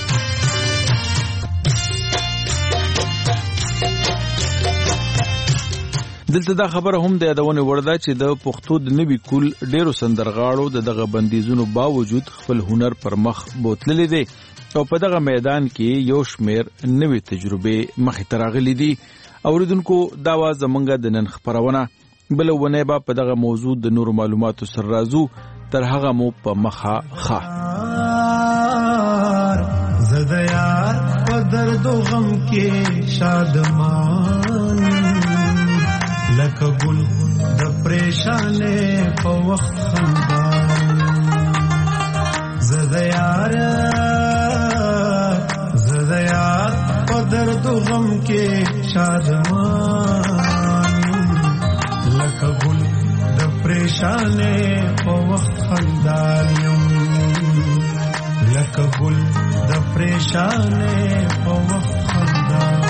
دلته دا خبره هم د یادونه ورده چې د پښتو د نوي کول ډیرو سندرغاړو دغه بندیزونو باوجود خپل هنر پر مخ بوتللی دي او په دغه میدان کې یو شمیر نوې تجربې مخې ته راغلي دي. اوریدونکو دا وا زمونږ د نن خبرونه بل ونه به په دغه موضوع د نور معلوماتو سره راځو، تر هغه مو په مخه ښه زده یار په درد او غم کې شادمان لکه ګل د پریشانې په وخت خندان زده یار په درد او غم کې شادمان لکه ګل د پریشانې په وخت خندان لکه ګل د پریشانې په وخت خندان.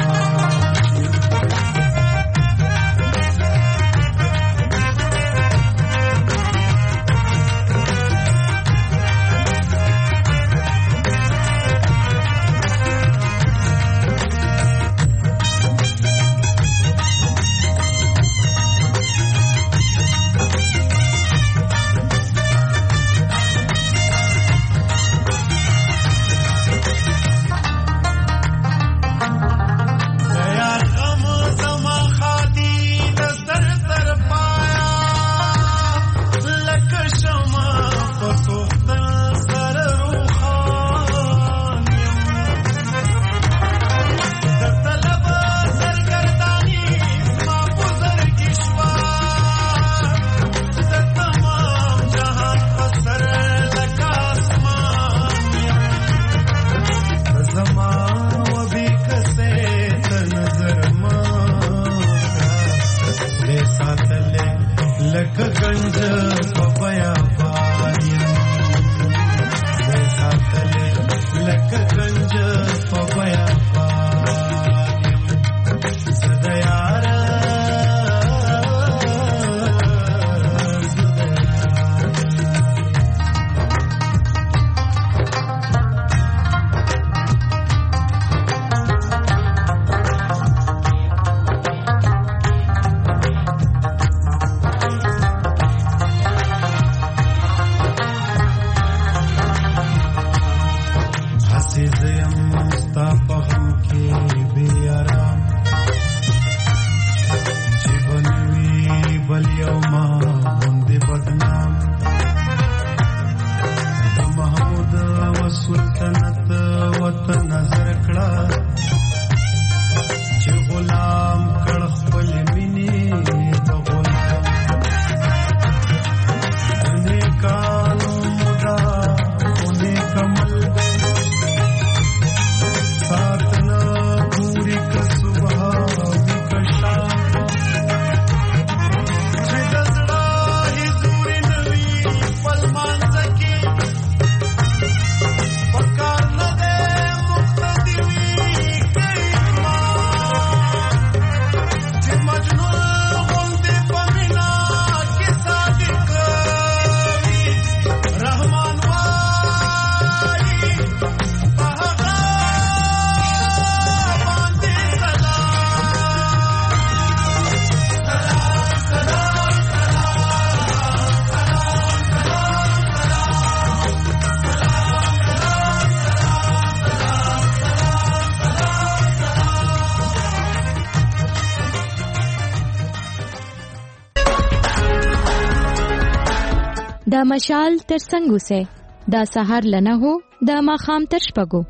دا مشال تر څنګه سه دا سحر لنه هو دا ماخام تر شپګو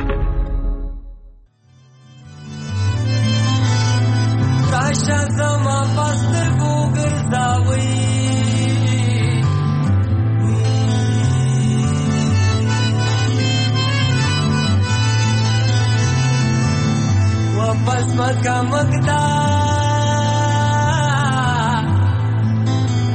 کاشا زما پستر کو ګرځاوي واپس مکه مقدا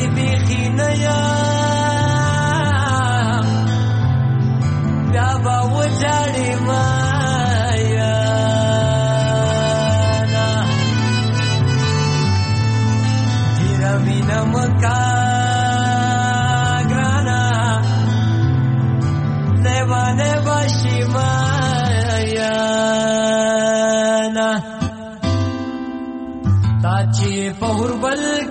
بیخی نه یم بیا به وجاړې ما یانا تیره مینه مکا ګرانه لیوانې باشي ما یانا تا چې په هربل